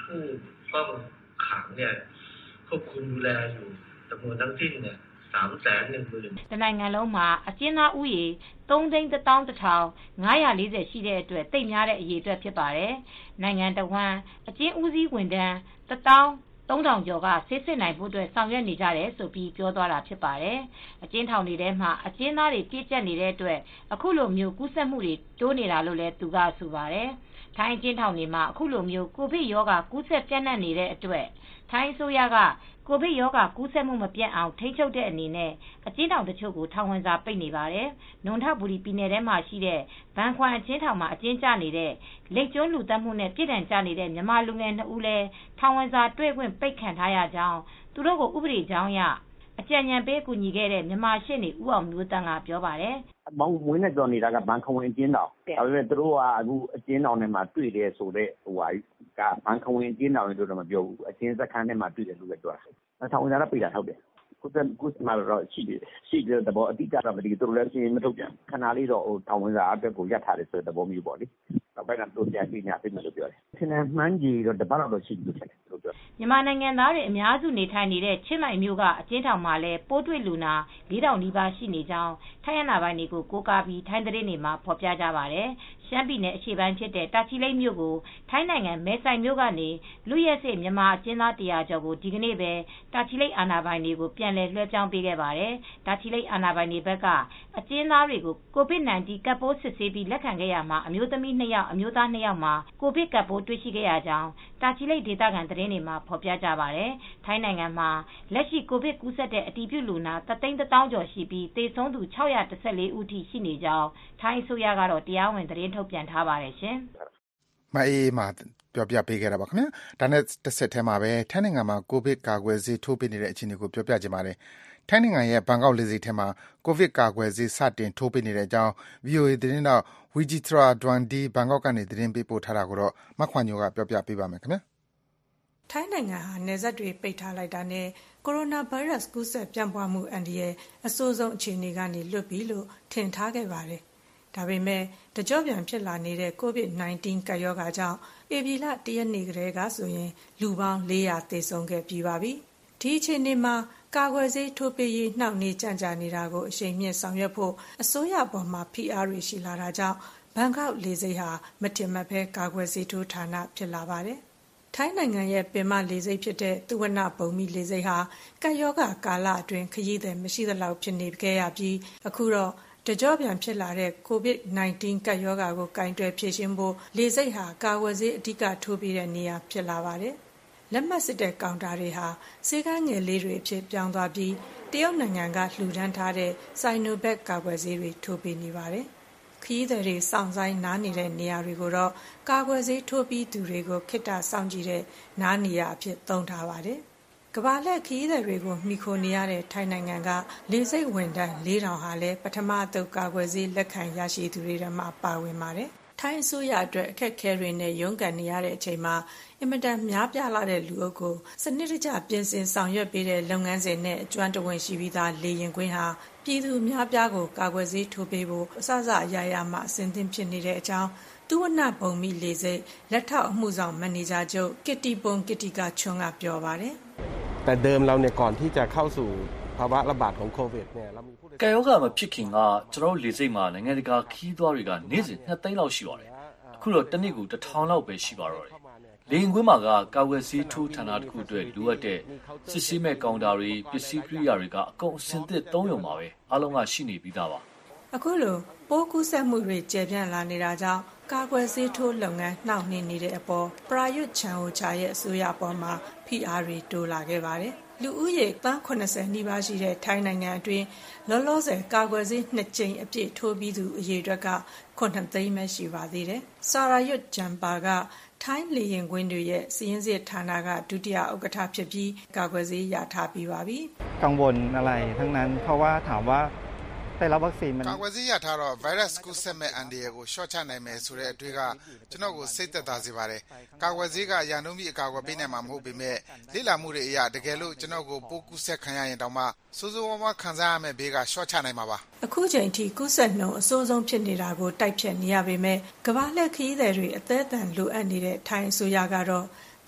ผู้ต้องขังเนี่ยควบคุมดูแลอยู่จำนวนทั้งสิ้นเนี่ยสามแสนหนึ่งหมื่นတနိုင်ငံလုံးမှာအကျဉ်းသားဥယေသုံးသိန်းတစ်သောင်းတစ်ထောင်ငါးရာလေးဆယ်ရှိတဲ့အတွက်တိတ်များတဲ့အရေအတွက်ဖြစ်ပါတယ်။နိုင်ငံတော်ဝန်အကျဉ်းဦးစီးဝန်ထမ်းတစ်သောင်းသုံးထောင်ကျော်ကဆေးစစ်နိုင်ဖို့အတွက်ဆောင်ရွက်နေကြတယ်ဆိုပြီးပြောသွားတာဖြစ်ပါတယ်။အကျဉ်းထောင်တွေထဲမှာအကျဉ်းသားတွေပြည့်ကျက်နေတဲ့အတွက်အခုလိုမျိုးကူးစက်မှုတွေတိုးနေတာလို့လည်းသူကဆိုပါတယ်။ထိုင်းအကျဉ်းထောင်တွေမှာအခုလိုမျိုးကိုဗစ်ရောဂါကူးစက်ပြန့်နှံ့နေတဲ့အတွက်ထိုင်းအစိုးရကကိုဗစ်ရောဂါကူးစက်မှုမပြတ်အောင်ထိန်းချုပ်တဲ့အနေနဲ့အကျဉ်းထောင်တချို့ကိုထောင်ဝင်စာပိတ်နေပါတယ်။နွန်ထဘူရီပြည်နယ်ထဲမှာရှိတဲ့ဘန်ခွမ်အကျဉ်းထောင်မှာအကျဉ်းကျနေတဲ့လိတ်ကျွန်းလူသတ်မှုနဲ့ပြည်ထန်ကျနေတဲ့မြန်မာလူငယ်နှစ်ဦးလည်းထောင်ဝင်စာတွေ့ခွင့်ပိတ်ခံထားရကြောင်းသူတို့ကိုဥပဒေကြောင်းအရအကြံဉာဏ်ပေးကူညီခဲ့တဲ့မြန်မာရှေ့နေဦးအောင်မျိုးတန်းကပြောပါတယ်။ဘောင်ဝင်းနဲ့ကြော်နေတာကဘန်ခွမ်အကျဉ်းထောင်ဒါပေမဲ့သူတို့ကအခုအကျဉ်းထောင်ထဲမှာတွေ့တယ်ဆိုတော့ဟိုဟာကဘန်ခွမ်အကျဉ်းထောင်တွေတော့မပြောဘူးအကျဉ်းစခန်းထဲမှာတွေ့တယ်လို့ပဲပြောတာထောင်ဝင်စာပိတ်တာဟုတ်တယ်ကုသကုသမှာတော့ရှိတယ်ရှိတဲ့သဘောအတိအကျတော့မသိဘူးသူတို့လည်းရှင်းမထုတ်ပြန်ခဏလေးတော့ဟိုထောင်ဝင်စာအတွက်ကိုရပ်ထားတယ်ဆိုတဲ့သဘောမျိုးပေါ့လေနောက်ပိုင်းကတော့ပြန်ပြညာပြင်မယ်လို့ပြောတယ်ဆင်းနှမ်းကြီးတော့တပတ်တော့ရှိပြီဖြစ်တယ်လို့ပြောမြန်မာနိုင်ငံသားတွေအများစုနေထိုင်နေတဲ့ချင်းမိုင်မြို့ကအကျဉ်းထောင်မှာလည်းပိုးတွေ့လူနာလေးထောင်နီးပါးရှိနေကြောင်းထိုင်းရနာပိုင်းတွေကိုကိုးကားပြီးထိုင်းသတင်းတွေမှာဖော်ပြကြပါတယ်ရှမ်းပြည်နယ်အရှေ့ပိုင်းဖြစ်တဲ့တာချီလိတ်မြို့ကိုထိုင်းနိုင်ငံမဲဆိုင်မြို့ကနေလူရဲစစ်မြန်မာအကျဉ်းသားတရာကျော်ကိုဒီကနေ့ပဲတာချီလိတ်အာဏာပိုင်တွေကိုပြန်လည်လွှဲပြောင်းပေးခဲ့ပါတယ်။တာချီလိတ်အာဏာပိုင်တွေဘက်ကအကျဉ်းသားတွေကိုကိုဗစ် ၁၉ ကပ်ပိုးစစ်ဆေးပြီးလက်ခံခဲ့ရမှာအမျိုးသမီးနှစ်ယောက်အမျိုးသားနှစ်ယောက်မှာကိုဗစ်ကပ်ပိုးတွေ့ရှိခဲ့ရကြောင်းတာချီလိတ်ဒေသခံသတင်းတွေမှာဖော်ပြကြပါတယ်။ထိုင်းနိုင်ငံမှာလက်ရှိကိုဗစ်ကူးစက်တဲ့အတည်ပြုလူနာတသိန်းတစ်သောင်းကျော်ရှိပြီးသေဆုံးသူ၆၁၄ဦးထိရှိနေကြောင်းထိုင်းအစိုးရကတော့တရားဝင်သတင်းထုတ်ပြန်ထားပါတယ်ရှင်။မအေးမှာပြောပြပေးခဲ့တာပါခင်ဗျာဒါနဲ့တစ်ဆက်ထဲမှာပဲထိုင်းနိုင်ငံမှာကိုဗစ်ကာကွယ်ဆေးထိုးပေးနေတဲ့အခြေအနေကိုပြောပြချင်ပါတယ်ထိုင်းနိုင်ငံရဲ့ဘန်ကောက်လေဆိပ်ထဲမှာကိုဗစ်ကာကွယ်ဆေးစတင်ထိုးပေးနေတဲ့အကြောင်း ဗီအိုအေ သတင်းတောက် Wichitra Dwandi ဘန်ကောက်ကနေသတင်းပေးပို့ထားတာကိုတော့မခွန်ညိုကပြောပြပေးပါမယ်ခင်ဗျာထိုင်းနိုင်ငံဟာနယ်စပ်တွေပိတ်ထားလိုက်တာနဲ့ကိုရိုနာဗိုင်းရပ်စ်ကူးစက်ပြန့်ပွားမှုအန္တရာယ်အဆိုးဆုံးအခြေအနေကနေလွတ်ပြီလို့ထင်ထားခဲ့ပါတယ်ဒါပေမဲ့တကြော့ပြန်ဖြစ်လာနေတဲ့ ကိုဗစ် ၁၉ ကပ်ရောဂါကြောင့်ဧပြီလတရက်နေ့ကတည်းကဆိုရင်လူပေါင်းလေးရာသေဆုံးခဲ့ပြီးပါပြီ။ဒီအခြေအနေမှာကာကွယ်ဆေးထိုးပေးရေးနှောင့်နှေးကြန့်ကြာနေတာကိုအရှိန်မြင့်ဆောင်ရွက်ဖို့အစိုးရပေါ်မှာဖိအားတွေရှိလာတာကြောင့်ဘန်ကောက်လေဆိပ်ဟာမတင်မဖဲကာကွယ်ဆေးထိုးဌာနဖြစ်လာပါတယ်။ထိုင်းနိုင်ငံရဲ့ပင်မလေဆိပ်ဖြစ်တဲ့သုဝဏ္ဏဘုံမီလေဆိပ်ဟာကပ်ရောဂါကာလအတွင်းခရီးသည်မရှိသလောက်ဖြစ်နေခဲ့ရပြီးအခုတော့တကြော့ပြန်ဖြစ်လာတဲ့ကိုဗစ် ၁၉ ကပ်ရောဂါကိုကင်တွယ်ဖြေရှင်းဖို့လေဆိပ်ဟာကာကွယ်ဆေးအဓိကထိုးပေးတဲ့နေရာဖြစ်လာပါတယ်။လက်မှတ်စစ်တဲ့ကောင်တာတွေဟာဆေးကန်းငယ်လေးတွေအဖြစ်ပြောင်းသွားပြီးတရုတ်နိုင်ငံကလှူဒန်းထားတဲ့စိုင်နိုဘက်ကာကွယ်ဆေးတွေထိုးပေးနေပါတယ်။ခရီးသည်တွေစောင့်ဆိုင်နားနေတဲ့နေရာတွေကိုတော့ကာကွယ်ဆေးထိုးပြီးသူတွေကိုခိတ္တစောင့်ကြည့်တဲ့နားနေရာအဖြစ်သုံးထားပါတယ်။ကမ္ဘာလှည့်ခရီးသည်တွေကိုမှီခိုနေရတဲ့ထိုင်းနိုင်ငံကလေဆိပ်ဝန်ထမ်းလေးထောင်ဟာလည်းပထမအသုတ်ကာကွယ်ဆေးလက်ခံရရှိသူတွေထဲမှာပါဝင်ပါတယ်။ထိုင်းအစိုးရအတွက်အခက်အခဲတွေနဲ့ရုန်းကန်နေရတဲ့အချိန်မှာအင်မတန်များပြားလာတဲ့လူအုပ်ကိုစနစ်တကျပြင်ဆင်ဆောင်ရွက်ပေးတဲ့လုပ်ငန်းစဉ်နဲ့အကျွမ်းတဝင်ရှိပြီးသားလေရင်ကွင်းဟာပြည်သူများပြားကိုကာကွယ်ဆေးထိုးပေးဖို့အစစအရာရာမှအဆင်သင့်ဖြစ်နေတဲ့အကြောင်းသုဝဏ္ဏဘုံမီလေဆိပ်လက်ထောက်အမှုဆောင်မန်နေဂျာချုပ်ကစ်တီပွန်ကစ်တီကချွန်းကပြောပါတယ်။แต่เดิมเราเนี่ยก่อนที่จะเข้าสู่ภาวะระบาดของโควิดเนี่ยเรามีผู้ကဲယောဂမဖြစ်ခင်ကကျွန်တော်လေဆိပ်မှာနိုင်ငံတကာခီးသွားတွေကနေ့စဉ်နှစ်သိန်းလောက်ရှိပါတယ်အခုတော့တစ်နေ့ကိုတစ်ထောင်လောက်ပဲရှိပါတော့တယ်လေရင်ကွင်းမှာကကာဝယ်ဆေးထိုးဌာနတစ်ခုအတွက်လိုအပ်တဲ့စစ်ဆေးမဲ့ကောင်တာတွေပစ္စည်းကိရိယာတွေကအကုန်အစင်သစ်သုံးရုံပါပဲအားလုံးကရှိနေပြီးသားပါအခုလိုပိုးကူးစက်မှုတွေကျယ်ပြန့်လာနေတာကြောင့်ကာကွယ်ဆေးထိုးလုပ်ငန်းနှောင့်နှေးနေတဲ့အပေါ်ပရာယွတ်ချန်ဟိုချာရဲ့အစိုးရပေါ်မှာဖိအားတွေတိုးလာခဲ့ပါတယ်လူဦးရေသန်း၇၀နီးပါးရှိတဲ့ထိုင်းနိုင်ငံအတွင်းလောလောဆယ်ကာကွယ်ဆေးနှစ်ကြိမ်အပြည့်ထိုးပြီးသူအရေအတွက်ကခုနှစ်သိန်းပဲရှိပါသေးတယ်။ဆာရာယွတ်ဂျမ်ပါကထိုင်းလေရင်ကွင်းတွေရဲ့စီးရင်စစ်ဌာနကဒုတိယဥက္ကဋ္ဌဖြစ်ပြီးကာကွယ်ဆေးရထားပြီးပါပြီ။กังวลอะไรทั้งนั้นเพราะว่าถามว่าแต่ละวัคซีนมันကာကွယ်ဆေးရထားတော့ virus ကူးစက်မဲ့အန္တရာယ်ကိုရှော့ချနိုင်မယ်ဆိုတဲ့အတွေ့ကကျွန်တော်ကိုစိတ်သက်သာစေပါတယ်။ကာကွယ်ဆေးကရန်နှုန်းပြီးအကာအကွယ်ပေးနိုင်မှာမဟုတ်ပေမဲ့လေ့လာမှုတွေအရတကယ်လို့ကျွန်တော်ကိုပိုးကူးစက်ခံရရင်တောင်မှစိုးစိုးဝါးဝါးခံစားရမယ့်ဘေးကရှော့ချနိုင်မှာပါ။အခုချိန်ထိကူးစက်နှုန်းအဆိုးဆုံးဖြစ်နေတာကိုတိုက်ဖြတ်နေရပေမဲ့ကမ္ဘာလှည့်ခရီးသည်တွေအသက်အန္တရာယ်လိုအပ်နေတဲ့ထိုင်းအစိုးရကတော့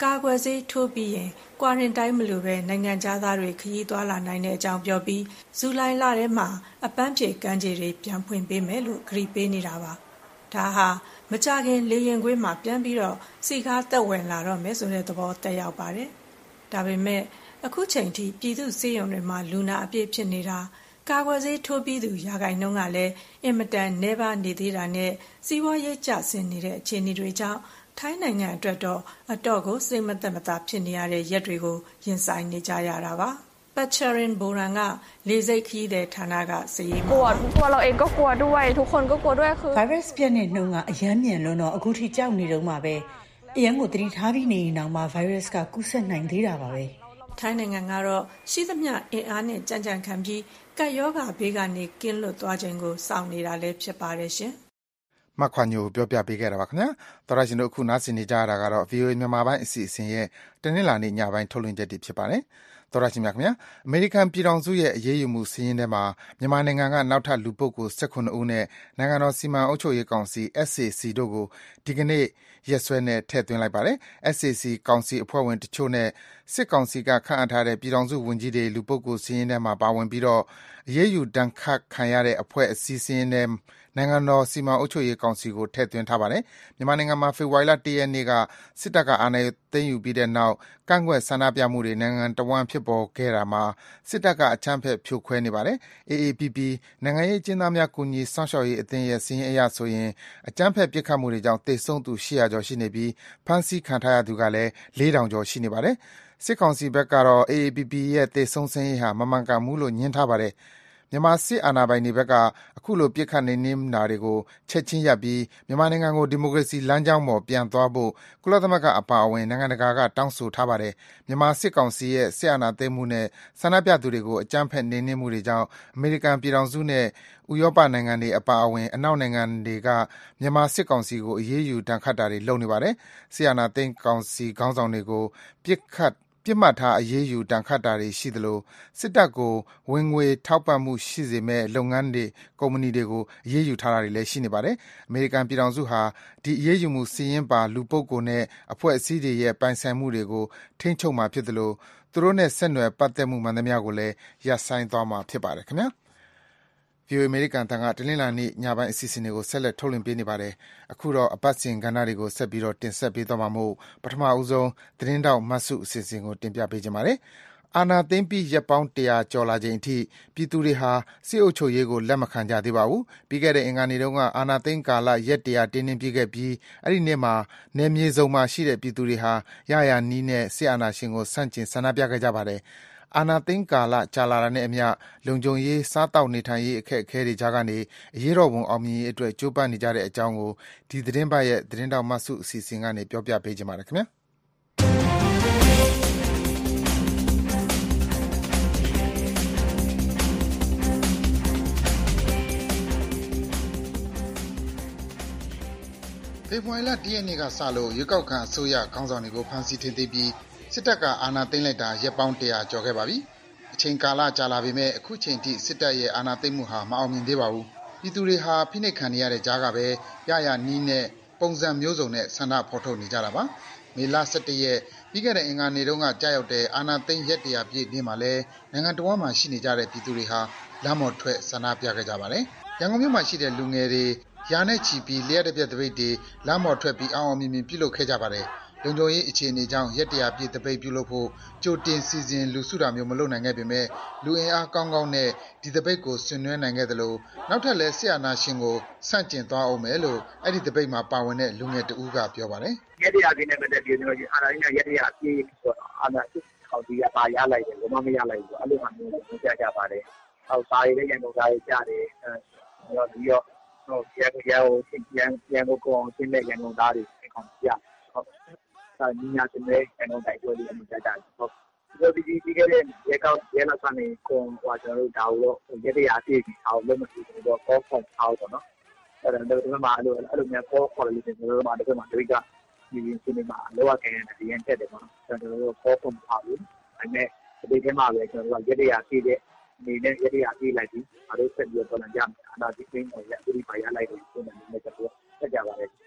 ကာကွယ်ဆေးထိုးပြီးရင်ကွာရင်တိုင်းမလိုပဲနိုင်ငံခြားသားတွေခရီးသွားလာနိုင်တဲ့အကြောင်းပြောပြီးဇူလိုင်လထဲမှာအပန်းဖြေကမ်းခြေတွေပြန်ဖွင့်ပေးမယ်လို့ကြေညာပေးနေတာပါဒါဟာမကြခင်လေရင်ကွင်းမှာပြန်ပြီးတော့စီကားသက်ဝင်လာတော့မယ်ဆိုတဲ့သဘောတက်ရောက်ပါတယ်ဒါပေမဲ့အခုချိန်ထိပြည်သူစေယုံတွေမှာလူနာအပြည့်ဖြစ်နေတာကာကွယ်ဆေးထိုးပြီးသူရာဂိုင်နှုန်းကလည်းအင်မတန်နှဲပါနေသေးတာနဲ့စီးပွားရေးကျဆင်းနေတဲ့အခြေအနေတွေကြောင့်ထိုင်းနိုင်ငံအတွက်တော့အတော့ကိုစိတ်မသက်မသာဖြစ်နေရတဲ့ရက်တွေကိုရင်ဆိုင်နေကြရတာပါပတ်ချရင်ဘိုရန်ကလေစိတ်ခီးတဲ့ဌာနကစည်ရေးမှာกลัวตัวเราเองก็กลัวด้วยทุกคนก็กลัวด้วยคือ virus ပြန့်တဲ့နှုန်းကအယမ်းမြန်လွန်းတော့အခုထိကြောက်နေတော့မှာပဲအယမ်းကိုတတိထားပြီးနေရင်တော့မှ virus ကကူးစက်နိုင်သေးတာပါပဲထိုင်းနိုင်ငံကတော့ရှိသမျှအင်အားနဲ့ကြံ့ကြံ့ခံပြီးကပ်ရောဂါဘေးကနေကင်းလွတ်သွားခြင်းကိုစောင့်နေတာလည်းဖြစ်ပါတယ်ရှင်မခွာညိုပြောပြပေးခဲ့တာပါခင်ဗျာတော်ရရှင်တို့အခုနားဆင်နေကြရတာကတော့ ဗီအိုအေ မြန်မာပိုင်းအစီအစဉ်ရဲ့တနင်္လာနေ့ညပိုင်းထုတ်လွှင့်ချက်တွေဖြစ်ပါတယ်တော်ရရှင်များခင်ဗျာအမေရိကန်ပြည်ထောင်စုရဲ့အရေးယူမှုစီးရင်ထဲမှာမြန်မာနိုင်ငံကနောက်ထပ်လူပုဂ္ဂိုလ် ၁၈ ဦးနဲ့နိုင်ငံတော်စီမံအုပ်ချုပ်ရေးကောင်စီ S A C တို့ကိုဒီကနေ့ရက်စွဲနဲ့ထည့်သွင်းလိုက်ပါတယ် S A C ကောင်စီအဖွဲ့ဝင်တချို့နဲ့စစ်ကောင်စီကခန့်အပ်ထားတဲ့ပြည်ထောင်စုဝန်ကြီးတွေလူပုဂ္ဂိုလ်စီးရင်ထဲမှာပါဝင်ပြီးတော့အရေးယူတန်းခတ်ခံရတဲ့အဖွဲ့အစည်းစီးရင်ထဲနိုင်ငံတော်စီမံအုပ်ချုပ်ရေးကောင်စီကိုထည့်သွင်းထားပါတယ်မြန်မာနိုင်ငံမှာဖေဖော်ဝါရီလ၁ရက်နေ့ကစစ်တပ်ကအာဏာသိမ်းယူပြီးတဲ့နောက်ကန့်ကွက်ဆန္ဒပြမှုတွေနိုင်ငံတော်ဝန်ဖြစ်ပေါ်ခဲ့တာမှာစစ်တပ်ကအကြမ်းဖက်ဖြိုခွဲနေပါတယ် A A P P နိုင်ငံရေးကျင်းသားများကူညီစောင့်ရှောက်ရေးအသင်းရဲ့စီးရင်အရဆိုရင်အကြမ်းဖက်ပစ်ခတ်မှုတွေကြောင့်သေဆုံးသူ၈၀၀ကျော်ရှိနေပြီးဖမ်းဆီးခံထားရသူကလည်း၄ထောင်ကျော်ရှိနေပါတယ်စစ်ကောင်စီဘက်ကတော့ A A P P ရဲ့သေဆုံးစင်းရေးဟာမမှန်ကန်ဘူးလို့ညှင်းထားပါတယ်မြန်မာစစ်အာဏာပိုင်တွေဘက်ကအခုလိုပြစ်ခတ်နေနှင်းတာတွေကိုချက်ချင်းရပ်ပြီးမြန်မာနိုင်ငံကိုဒီမိုကရေစီလမ်းကြောင်းပေါ်ပြန်သွားဖို့ကုလသမဂ္ဂအပါအဝင်နိုင်ငံတကာကတောင်းဆိုထားပါတယ်မြန်မာစစ်ကောင်စီရဲ့စစ်အာဏာသိမ်းမှုနဲ့ဆန္ဒပြသူတွေကိုအကြမ်းဖက်နေနှင်းမှုတွေကြောင့်အမေရိကန်ပြည်ထောင်စုနဲ့ဥရောပနိုင်ငံတွေအပါအဝင်အနောက်နိုင်ငံတွေကမြန်မာစစ်ကောင်စီကိုအရေးယူတန်းခတ်တာတွေလုပ်နေပါတယ်စစ်အာဏာသိမ်းကောင်စီခေါင်းဆောင်တွေကိုပြစ်ခတ်ပြစ်မှတ်ထားအရေးယူတန်းခတ်တာတွေရှိသလိုစစ်တပ်ကိုဝင်ငွေထောက်ပံ့မှုရှိစေမဲ့လုပ်ငန်းတွေကုမ္ပဏီတွေကိုအရေးယူထားတာတွေလည်းရှိနေပါတယ်အမေရိကန်ပြည်ထောင်စုဟာဒီအရေးယူမှုစီရင်ပါလူပုဂ္ဂိုလ်နဲ့အဖွဲ့အစည်းတွေရဲ့ပိုင်ဆိုင်မှုတွေကိုထိန်းချုပ်မှာဖြစ်သလိုသူတို့နဲ့ဆက်နွယ်ပတ်သက်မှုမှန်သမျှကိုလည်းရပ်ဆိုင်းသွားမှာဖြစ်ပါတယ်ခင်ဗျာဗီအိုအေ အမေရိကန်တန်ကတနင်္လာနေ့ညပိုင်းအစီအစဉ်တွေကိုဆက်လက်ထုတ်လွှင့်ပေးနေပါတယ်။အခုတော့အပတ်စဉ်ကဏ္ဍတွေကိုဆက်ပြီးတော့တင်ဆက်ပေးသွားမှာမို့ပထမအဦးဆုံးသတင်းတောက်မတ်စုအစီအစဉ်ကိုတင်ပြပေးကြပါမယ်။အာနာသိမ့်ပြီးရက်ပေါင်းတရာကျော်လာချိန်အထိပြည်သူတွေဟာစစ်အုပ်ချုပ်ရေးကိုလက်မခံကြသေးပါဘူး။ပြီးခဲ့တဲ့အင်္ဂါနေ့တုန်းကအာနာသိမ့်ကာလရက်တရာတင်းတင်းပြည့်ခဲ့ပြီးအဲ့ဒီနေ့မှာနယ်မြေစုံမှာရှိတဲ့ပြည်သူတွေဟာရရနီးနဲ့စစ်အာဏာရှင်ကိုဆန့်ကျင်ဆန္ဒပြခဲ့ကြပါတယ်။အာနာသိန်းကာလကြာလာတာနဲ့အမျှလုံခြုံရေးစားတောက်နေထိုင်ရေးအခက်အခဲတွေကြားကနေအရေးတော်ပုံအောင်မြင်ရေးအတွက်ကြိုးပမ်းနေကြတဲ့အကြောင်းကိုဒီသတင်းပတ်ရဲ့သတင်းတောက်မဆုအစီအစဉ်ကနေပြောပြပေးကြပါမယ်ခင်ဗျာဖေဖော်ဝါရီလ၁ရက်နေ့ကစလို့ရွေးကောက်ခံအစိုးရခေါင်းဆောင်တွေကိုဖမ်းဆီးထိန်းသိမ်းပြီးစစ်တပ်ကအာဏာသိမ်းလိုက်တာရက်ပေါင်းတရာကျော်ခဲ့ပါပြီ။အချိန်ကာလကြာလာပေမဲ့အခုချိန်ထိစစ်တပ်ရဲ့အာဏာသိမ်းမှုဟာမအောင်မြင်သေးပါဘူး။ပြည်သူတွေဟာဖိနှိပ်ခံနေရတဲ့ကြားကပဲရရနီးနဲ့ပုံစံမျိုးစုံနဲ့ဆန္ဒဖော်ထုတ်နေကြတာပါ။မေလ၁၁ရက်ပြီးခဲ့တဲ့အင်္ဂါနေ့တုန်းကကြာရောက်တဲ့အာဏာသိမ်းရက်တရာပြည့်နေ့မှာလဲနိုင်ငံတော်မှာရှိနေကြတဲ့ပြည်သူတွေဟာလမ်းပေါ်ထွက်ဆန္ဒပြခဲ့ကြပါတယ်။ရန်ကုန်မြို့မှာရှိတဲ့လူငယ်တွေရာနဲ့ချီပြီးလျှက်တစ်ပြက်တပိတ်တွေလမ်းပေါ်ထွက်ပြီးအောင်အောင်မြင်မြင်ပြုလုပ်ခဲ့ကြပါတယ်။လုံခြုံရေးအခြေအနေကြောင့်ရက်တရာပြည့်တပိတ်ပြုလုပ်ဖို့ကြိုတင်စီစဉ်လူစုတာမျိုးမလုပ်နိုင်ခဲ့ပေမဲ့လူအင်အားကောင်းကောင်းနဲ့ဒီတပိတ်ကိုဆင်နွှဲနိုင်ခဲ့သလိုနောက်ထပ်လည်းဆရာနာရှင်ကိုဆန့်ကျင်သွားအောင်မယ်လို့အဲ့ဒီတပိတ်မှာပါဝင်တဲ့လူငယ်တဦးကပြောပါတယ်။ရက်တရာပြည့်နဲ့ပတ်သက်ပြီးကျွန်တော်အာဏာရင်းနဲ့ရက်တရာပြည့်ဆိုတော့အာဏာစစ်ကောင်စီကပါရလိုက်တယ်ဘယ်မှမရလိုက်ဘူးအဲ့လိုမှမျိုးကြားကြပါတယ်။ဟောစာရေးလည်းရန်ကုန်စာရေးကြားတယ်အဲတော့ပြီးတော့ဟိုရန်ကုန်ရန်ကုန်ရန်ရန်ကုန်ကောင်ရှင်းတဲ့ရန်ကုန်သားတွေကောင်ပြဟုတ်ဒါညီညာတင်တဲ့ရန်ကုန်တိုက်ပွဲတွေအမှုကြကြဟုတ်ဒီဒီဒီကလေးရေကောက်ရေလာကနေကိုဟိုကျွန်တော်တို့ဒါတော့ရက်တရာပြည့်ပြီးအောင်လို့မရှိဘူးတော့ကောဖောက်အောင်ပေါ့နော်အဲ့ဒါတော့ဒီမှာအဲ့လိုအဲ့လိုမျိုးကောခေါ်လို့ကျွန်တော်တို့မှာဒီမှာဒီကဒီဒီနေ့မှာလောကကန်တဲ့ရန်တက်တယ်ပေါ့နော်ကျွန်တော်တို့ကောဖောက်အောင်ဘူးအဲ့မဲ့ဒီထဲမှာပဲကျွန်တော်တို့ရက်တရာပြည့်တဲ့နေနဲ့ရက်တရာပြည့်လိုက်ပြီးအားလုံးဆက်ပြီးတော့ပြန်ကြမယ်အနာဒီသိန်းကိုရက်ပြီးပါရလိုက်တယ်ဆိုတဲ့မျိုးနဲ့ကျွန်တော်ဆက်ကြပါလေဟုတ်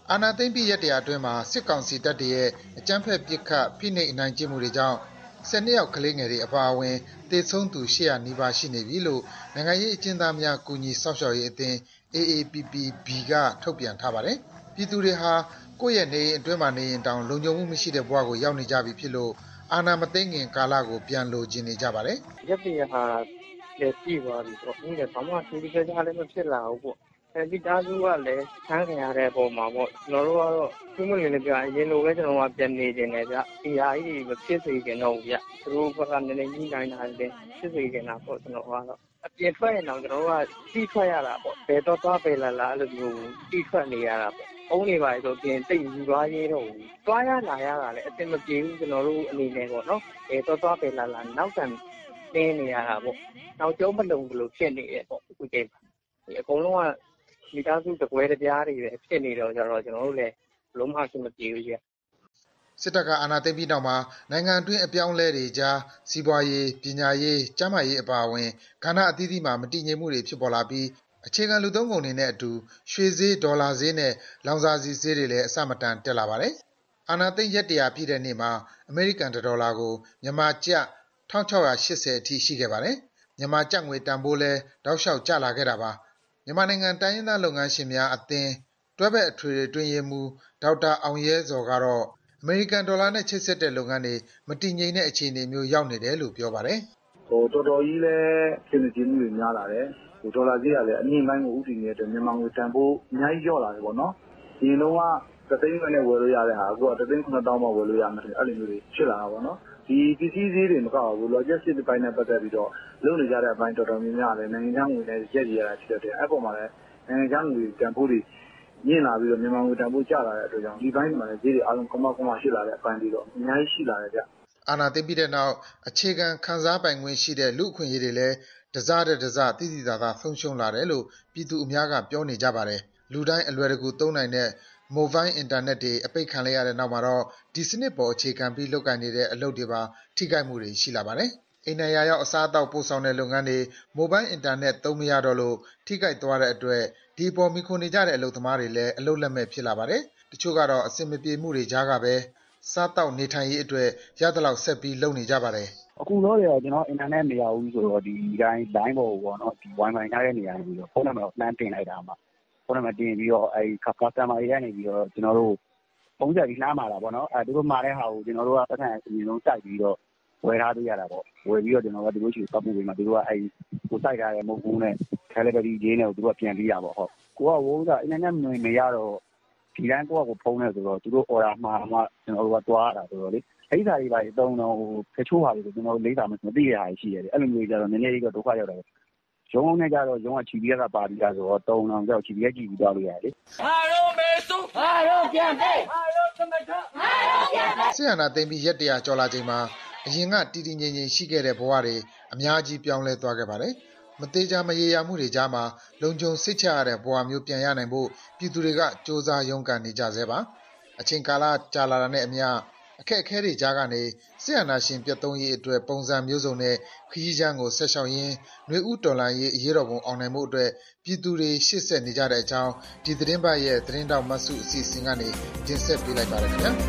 အာဏာသိမ်းပြီးရက်တရာအတွင်းမှာစစ်ကောင်စီတပ်တွေရဲ့အကြမ်းဖက်ပစ်ခတ်ဖိနှိပ်အနိုင်ကျင့်မှုတွေကြောင့်ဆယ်နှစ်ယောက်ကလေးငယ်တွေအပါအဝင်သေဆုံးသူ၈၀၀နီးပါးရှိနေပြီလို့နိုင်ငံရေးအကျဉ်းသားများကူညီစောင့်ရှောက်ရေးအသင်း အေအေပီပီဘီ ကထုတ်ပြန်ထားပါတယ်။ပြည်သူတွေဟာကိုယ့်ရဲ့နေအိမ်အတွင်းမှာနေရင်တောင်လုံခြုံမှုမရှိတဲ့ဘဝကိုရောက်နေကြပြီဖြစ်လို့အာဏာမသိမ်းခင်ကာလကိုပြန်လိုချင်နေကြပါတယ်။ရက်တရာဟာလည်းပြည်သွားပြီပေါ့။ဒီကဘာမှသူတို့ကလည်းမဖြစ်လာဘူးပေါ့။အဲဒီတားစုကလည်းဆန်းခံရတဲ့အပေါ်မှာပေါ့ကျွန်တော်တို့ကတော့သူ့မလေးလည်းပြအရင်လိုပဲကျွန်တော်ကပြန်နေနေတယ်ဗျ။ဒီဟာကြီးမဖြစ်စေချင်တော့ဘူးဗျ။သူတို့ဘက်ကလည်းနည်းနည်းကြီးနိုင်တာလည်းဖြစ်စေချင်တာပေါ့ကျွန်တော်ကတော့အပြည့်ထွက်ရင်တော့ကျွန်တော်တို့ကတီးထွက်ရတာပေါ့။ဘယ်တော့သွားပဲလာလာအဲ့လိုမျိုးတီးထွက်နေရတာပေါ့။အုံးနေပါဆိုပြင်တိတ်ယူသွားရေးတော့သွားရလာရတာလည်းအတင်မပြေဘူးကျွန်တော်တို့အနေနဲ့ပေါ့နော်။ဘယ်တော့သွားပဲလာလာနောက်တန်တင်းနေရတာပေါ့။နောက်ကျုံးမလုံဘလို့ဖြစ်နေရပေါ့အခုချိန်မှာဒီအကုန်လုံးကမိသားစုတကွဲတပြားတွေပဲဖြစ်နေတော့ကြတော့ကျွန်တော်တို့လည်းလုံးဝအဆင်မပြေဘူးကြီးစစ်တပ်ကအာဏာသိမ်းပြီးနောက်မှာနိုင်ငံအတွင်းအပြောင်းအလဲတွေကြားစီးပွားရေးပညာရေးကျန်းမာရေးအပါအဝင်ကဏ္ဍအသီးသီးမှာမတည်ငြိမ်မှုတွေဖြစ်ပေါ်လာပြီးအခြေခံလူသုံးကုန်တွေနဲ့အတူရွှေဈေးဒေါ်လာဈေးနဲ့လောင်စာဆီဈေးတွေလည်းအဆမတန်တက်လာပါတယ်အာဏာသိမ်းရက်တရာပြည့်တဲ့နေ့မှာအမေရိကန်ဒေါ်လာကိုမြန်မာကျပ်၁၆၈၀အထိရှိခဲ့ပါတယ်မြန်မာကျပ်ငွေတန်ဖိုးလည်းတောက်လျှောက်ကျလာခဲ့တာပါမြန်မာနိုင်ငံတိုင်းရင်းသားလုပ်ငန်းရှင်များအသင်းတွဲဘက်အထွေထွေတွင်ရေးမှူးဒေါက်တာအောင်ရဲဇော်ကတော့အမေရိကန်ဒေါ်လာနဲ့ချိတ်ဆက်တဲ့လုပ်ငန်းတွေမတည်ငြိမ်တဲ့အခြေအနေမျိုးရောက်နေတယ်လို့ပြောပါတယ်။ဟိုတော်တော်ကြီးလည်းပြင်ဆင်မှုတွေများလာတယ်။ဟိုဒေါ်လာဈေးကလည်းအမြင့်ပိုင်းကိုဥတည်နေတဲ့မြန်မာငွေတန်ဖိုးအများကြီးလျော့လာတယ်ပေါ့နော်။ဒီလုံးကသသိန်းဝက်နဲ့ဝယ်လို့ရတဲ့ဟာအခုကသသိန်းခုနှစ်သောင်းမှဝယ်လို့ရမယ်အဲ့လိုမျိုးတွေဖြစ်လာတာပေါ့နော်။ဒီပစ္စည်းဈေးတွေမကောက်ဘူး logistic ဘိုင်းနဲ့ပတ်သက်ပြီးတော့လုပ်နေကြတဲ့အပိုင်းတော်တော်များများလည်းနိုင်ငံခြားငွေနဲ့ရက်ရရတာဖြစ်တဲ့အဲ့ပေါ်မှာလည်းနိုင်ငံခြားငွေတန်ဖိုးတွေမြင့်လာပြီးတော့မြန်မာငွေတန်ဖိုးကျလာတဲ့အတွက်ကြောင့်ဒီဘိုင်းမှာလည်းဈေးတွေအားလုံးကမောက်ကမောက်ရှိလာတဲ့အပိုင်းတွေတော့အများကြီးရှိလာတယ်ဗျအာဏာသိမ်းပြီးတဲ့နောက်အခြေခံခံစားပိုင်ခွင့်ရှိတဲ့လူ့အခွင့်အရေးတွေလည်းတစတဲ့တစတိတိသာသာဆုံးရှုံးလာတယ်လို့ပြည်သူအများကပြောနေကြပါတယ်လူတိုင်းအလွယ်တကူသုံးနိုင်တဲ့မိုဘိုင်းအင်တာနက်တွေအပိတ်ခံလိုက်ရတဲ့နောက်မှာတော့ဒီစနစ်ပေါ်အခြေခံပြီးလုပ်ကိုင်နေတဲ့အလုပ်တွေပါထိခိုက်မှုတွေရှိလာပါတယ်။အိမ်နယ်ရာရောက်အစားအသောက်ပို့ဆောင်တဲ့လုပ်ငန်းတွေမိုဘိုင်းအင်တာနက်သုံးမရတော့လို့ထိခိုက်သွားတဲ့အတွက်ဒီပေါ်မိခွန်နေကြတဲ့အလုပ်သမားတွေလည်းအလုပ်လက်မဲ့ဖြစ်လာပါတယ်။တချို့ကတော့အဆင်မပြေမှုတွေကြားကပဲစားတောက်နေထိုင်ရေးအတွက်ရသလောက်ဆက်ပြီးလုပ်နေကြပါတယ်။အခုတော့ကျွန်တော်အင်တာနက်မရဘူးဆိုတော့ဒီတိုင်း line ပေါ်ပေါ့နော်ဒီ wifi ထားတဲ့နေရာပြီးတော့ဖုန်းနံပါတ်ကိုလှမ်းတင်လိုက်တာမှာဖုန်းနံပါတ်တင်ပြီးတော့အဲဒီ customer တွေကနေပြီးတော့ကျွန်တော်တို့ပုံစံကြီးလှမ်းมาတာပေါ့နော်အဲသူတို့မှာတဲ့ဟာကိုကျွန်တော်တို့ကပတ်စံအရင်ဆုံးတိုက်ပြီးတော့ဝယ်ထားပေးရတာပေါ့ဝယ်ပြီးတော့ကျွန်တော်ကသူတို့ရှိပတ်မှုတွေမှာသူတို့ကအဲဒီကိုစိုက်ထားတဲ့မုတ်ကူးနဲ့ calibrity ဂျင်းနဲ့သူတို့ကပြန်ပေးတာပေါ့ဟုတ်ကိုကဝုန်းကအင်တာနက်မရတော့ဒီတိုင်းကိုကကိုဖုန်းနဲ့ဆိုတော့သူတို့ order မှာမှကျွန်တော်တို့ကတွားရတာဆိုတော့လေအဲ့ဒီစာတွေပါတုံးတော့ဟိုဖချိုးဟာတွေကိုကျွန်တော်လေးတာမသိရတာရှိရတယ်အဲ့လိုမျိုးကြတော့နည်းနည်းလေးတော့ဒုက္ခရောက်တယ်ရုံးနဲ့ကြတော့ရုံးကချီပြီးကပါပြီးသားဆိုတော့တုံအောင်ကြောက်ချီပြီးကြည့်ပြီးသွားလို့ရတယ်လေအားလုံးမေစုအားလုံးပြန်ပေးအားလုံးသမထအားလုံးပြန်ပေးဆီယနာသိမ့်ပြီးရက်တရာကျော်လာချိန်မှာအရင်ကတည်တည်ငြိမ်ငြိမ်ရှိခဲ့တဲ့ဘဝတွေအများကြီးပြောင်းလဲသွားခဲ့ပါတယ်မသေးချာမရေရာမှုတွေကြားမှာလုံခြုံစိတ်ချရတဲ့ဘဝမျိုးပြန်ရနိုင်ဖို့ပြည်သူတွေကစ조사ရုန်းကန်နေကြသေးပါအချိန်ကာလကြာလာတာနဲ့အမျှအခက်အခဲတွေကြားကနေဆီယနာရှင်ပြတ်သုံးရေးအတွက်ပုံစံမျိုးစုံနဲ့ခရီးချမ်းကိုဆက်လျှောက်ရင်းနှွေဦးတော်လှန်ရေးအရေးတော်ပုံအောင်နိုင်မှုအတွက်ပြည်သူတွေရှေ့ဆက်နေကြတဲ့အကြောင်းဒီသတင်းပတ်ရဲ့သတင်းတောက်မဆုအစီအစဉ်ကနေတင်ဆက်ပေးလိုက်ပါရခင်ဗျာ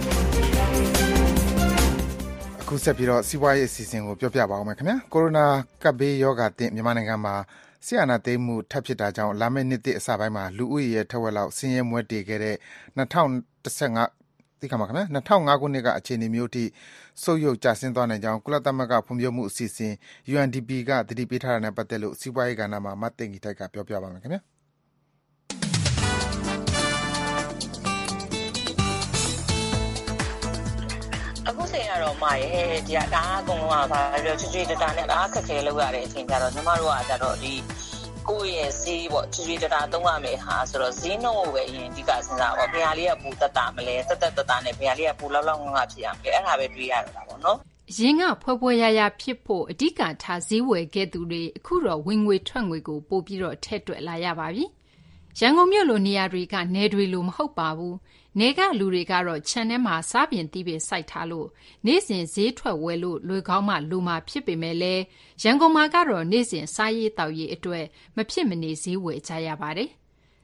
အခုဆက်ပြီးတော့စီးပွားရေးအစီအစဉ်ကိုပြောပြပါဦးမယ်ခင်ဗျာကိုရိုနာကပ်ဘေးရောဂါတင့်မြန်မာနိုင်ငံမှာဆီယနာသိမ်းမှုထပ်ဖြစ်တာကြောင့်လာမယ့်နှစ်သစ်အစပိုင်းမှာလူဦးရေရဲ့ထက်ဝက်လောက်ဆင်းရဲမွဲတေခဲ့တဲ့၂၀၁၅သိခါမှာခင်ဗျာ၂၀၀၅ခုနှစ်ကအခြေအနေမျိုးအထိဆုတ်ယုတ်ကျဆင်းသွားနိုင်ကြောင်းကုလသမဂ္ဂဖွံ့ဖြိုးမှုအစီအစဉ် ယူ အန် ဒီ ပီ ကသတိပေးထားတာနဲ့ပတ်သက်လို့စီးပွားရေးကဏ္ဍမှာမတ်သိင္ဂီထိုက်ကပြောပြပါမယ်ခင်ဗျာအခုချိန်ကတော့မရဲ့ဒီကဒါအကုန်လုံးကဘာပြောချွချွတတာနဲ့ဒါခက်ခဲလောက်ရတဲ့အချိန်ကျတော့ညီမတို့ကကြတော့ဒီကိုယ့်ရဲ့ဈေးပေါ့ချွချွတတာသုံးရမယ်ဟာဆိုတော့ဈေးနှုန်းကိုပဲအရင်အဓိကစဉ်းစားပါဘယ်ဟာလေးကပူတက်တာမလဲတက်တက်တက်တာနဲ့ဘယ်ဟာလေးကပူလောက်လောက်ငါဖြစ်ရမလဲအဲ့ဒါပဲတွေးရတာပေါ့နော်ရင်ကဖွဲဖွဲရရဖြစ်ဖို့အဓိကထားဈေးဝယ်ခဲ့သူတွေအခုတော့ဝင်ငွေထွက်ငွေကိုပို့ပြီးတော့ထည့်တွက်လာရပါပြီရန်ကုန်မြို့လိုနေရာတွေကနယ်တွေလိုမဟုတ်ပါဘူးနေကလူတွေကတော့ခြံထဲမှာစားပြင်တီးပင်စိုက်ထားလို့နေ့စဉ်ဈေးထွက်ဝယ်လို့လွေကောင်းမှလူမှဖြစ်ပေမဲ့လည်းရန်ကုန်မှာကတော့နေ့စဉ်စားရေးတောက်ရေးအတွက်မဖြစ်မနေဈေးဝယ်ကြရပါတယ်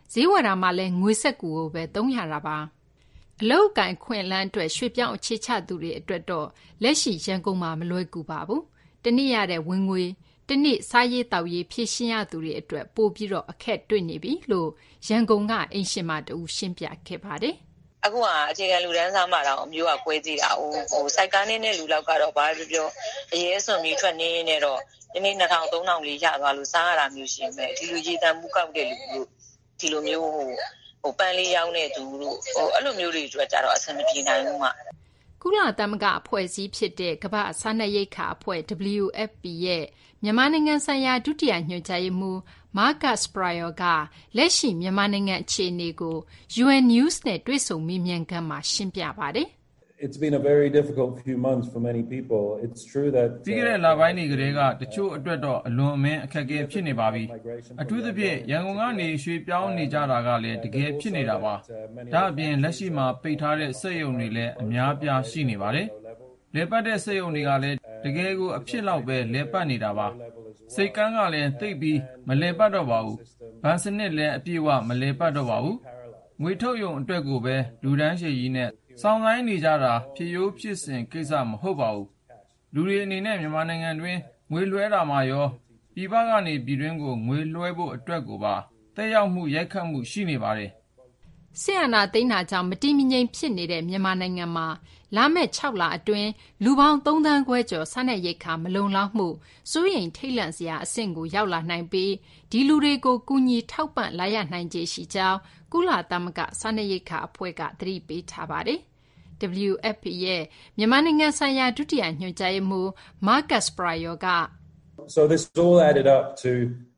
ဈေးဝယ်တာမှာလည်းငွေစက္ကူကိုပဲသုံးရတာပါအလောက်ကန်ခွင့်လန်းအတွက်ရွှေပြောင်းအခြေချသူတွေအတွက်တော့လက်ရှိရန်ကုန်မှာမလွယ်ကူပါဘူးတနေ့ရတဲ့ဝင်ငွေတနေ့စားရေးတောက်ရေးဖြည့်ရှင်းရသူတွေအတွက်ပို့ပြီးတော့အခက်တွေ့နေပြီလို့ရန်ကုန်ကအင်ရှင်မတူရှင်းပြခဲ့ပါတယ်အခုကအခြေခံလူတန်းစားမှတော့အမျိုးကကွဲကြည့်တာဟိုဟိုစိုက်ကားနေတဲ့လူလောက်ကတော့ဘာပြောပြောအရေးစွန်ပြီးထွက်နေနေတော့ဒီနေ့နှစ်ထောင်သုံးထောင်လေးရသွားလို့စားရတာမျိုးရှိမယ်ဒီလူကြီးတန်မှုကောက်တဲ့လူလို့ဒီလိုမျိုးဟိုဟိုပန်းလေးရောင်းတဲ့သူတို့ဟိုအဲ့လိုမျိုးတွေအတွက်ကြတော့အဆင်မပြေနိုင်ဘူးမှကုလသမဂ္ဂအဖွဲ့အစည်းဖြစ်တဲ့ကမ္ဘာ့စားနပ်ရိက္ခာအဖွဲ့ ဒဗလျူ အက်ဖ် ပီ ရဲ့မြန်မာနိုင်ငံဆိုင်ရာဒုတိယညွှန်ကြားရေးမှူး Marcus Pryor ကလက်ရှိမြန်မာနိုင်ငံအခြေအနေကို ယူအန် News နဲ့တွေ့ဆုံမေးမြန်းခန်းမှာရှင်းပြပါတယ် It's been a very difficult few months for many people. It's true that ဒီကနေ့လပိုင်းတွေကလေးကတချို့အတွက်တော့အလွန်အမင်းအခက်အခဲဖြစ်နေပါပြီ။အထူးသဖြင့်ရန်ကုန်ကနေရွှေပြောင်းနေကြတာကလည်းတကယ်ဖြစ်နေတာပါ။ဒါအပြင်လက်ရှိမှာပိတ်ထားတဲ့စက်ရုံတွေလည်းအများပြားရှိနေပါတယ်။လေပတ်တဲ့စက်ရုံတွေကလည်းတကယ်ကိုအဖြစ်လောက်ပဲလေပတ်နေတာပါ။စိတ်ကန်းကလည်းတိတ်ပြီးမလေပတ်တော့ပါဘူး။ဘဏ်စနစ်လည်းအပြည့်အဝမလေပတ်တော့ပါဘူး။ငွေထုတ်ရုံအတွက်ကိုပဲလူဒန်းရှည်ကြီးနဲ့စောင်းဆိုင်နေကြတာဖြစ်ရိုးဖြစ်စဉ်ကိစ္စမဟုတ်ပါဘူးလူတွေအနေနဲ့မြန်မာနိုင်ငံတွင်ငွေလွှဲတာမှာရောပြည်ပကနေပြည်တွင်းကိုငွေလွှဲဖို့အတွက်ကိုပါတက်ရောက်မှုရိုက်ခတ်မှုရှိနေပါတယ်ဆီယနာသိန်းနာကြောင့်မတိမငိမ်ဖြစ်နေတဲ့မြန်မာနိုင်ငံမှာလာမယ့်၆လအတွင်းလူပေါင်းသုံးသန်းခွဲကျော်စားနပ်ရိက္ခာမလုံလောက်မှုစိုးရိမ်ထိတ်လန့်စရာအဆင့်ကိုရောက်လာနိုင်ပြီးဒီလူတွေကိုကူညီထောက်ပံ့လာရနိုင်ခြေရှိကြောင်းကုလသမဂ္ဂစားနပ်ရိက္ခာအဖွဲ့ကသတိပေးထားပါတယ်ဒဗလျူ အက်ဖ် ပီ ရဲ့မြန်မာနိုင်ငံဆိုင်ရာဒုတိယညွှန်ကြားရေးမှူး Marcus Pryor က So this all added up to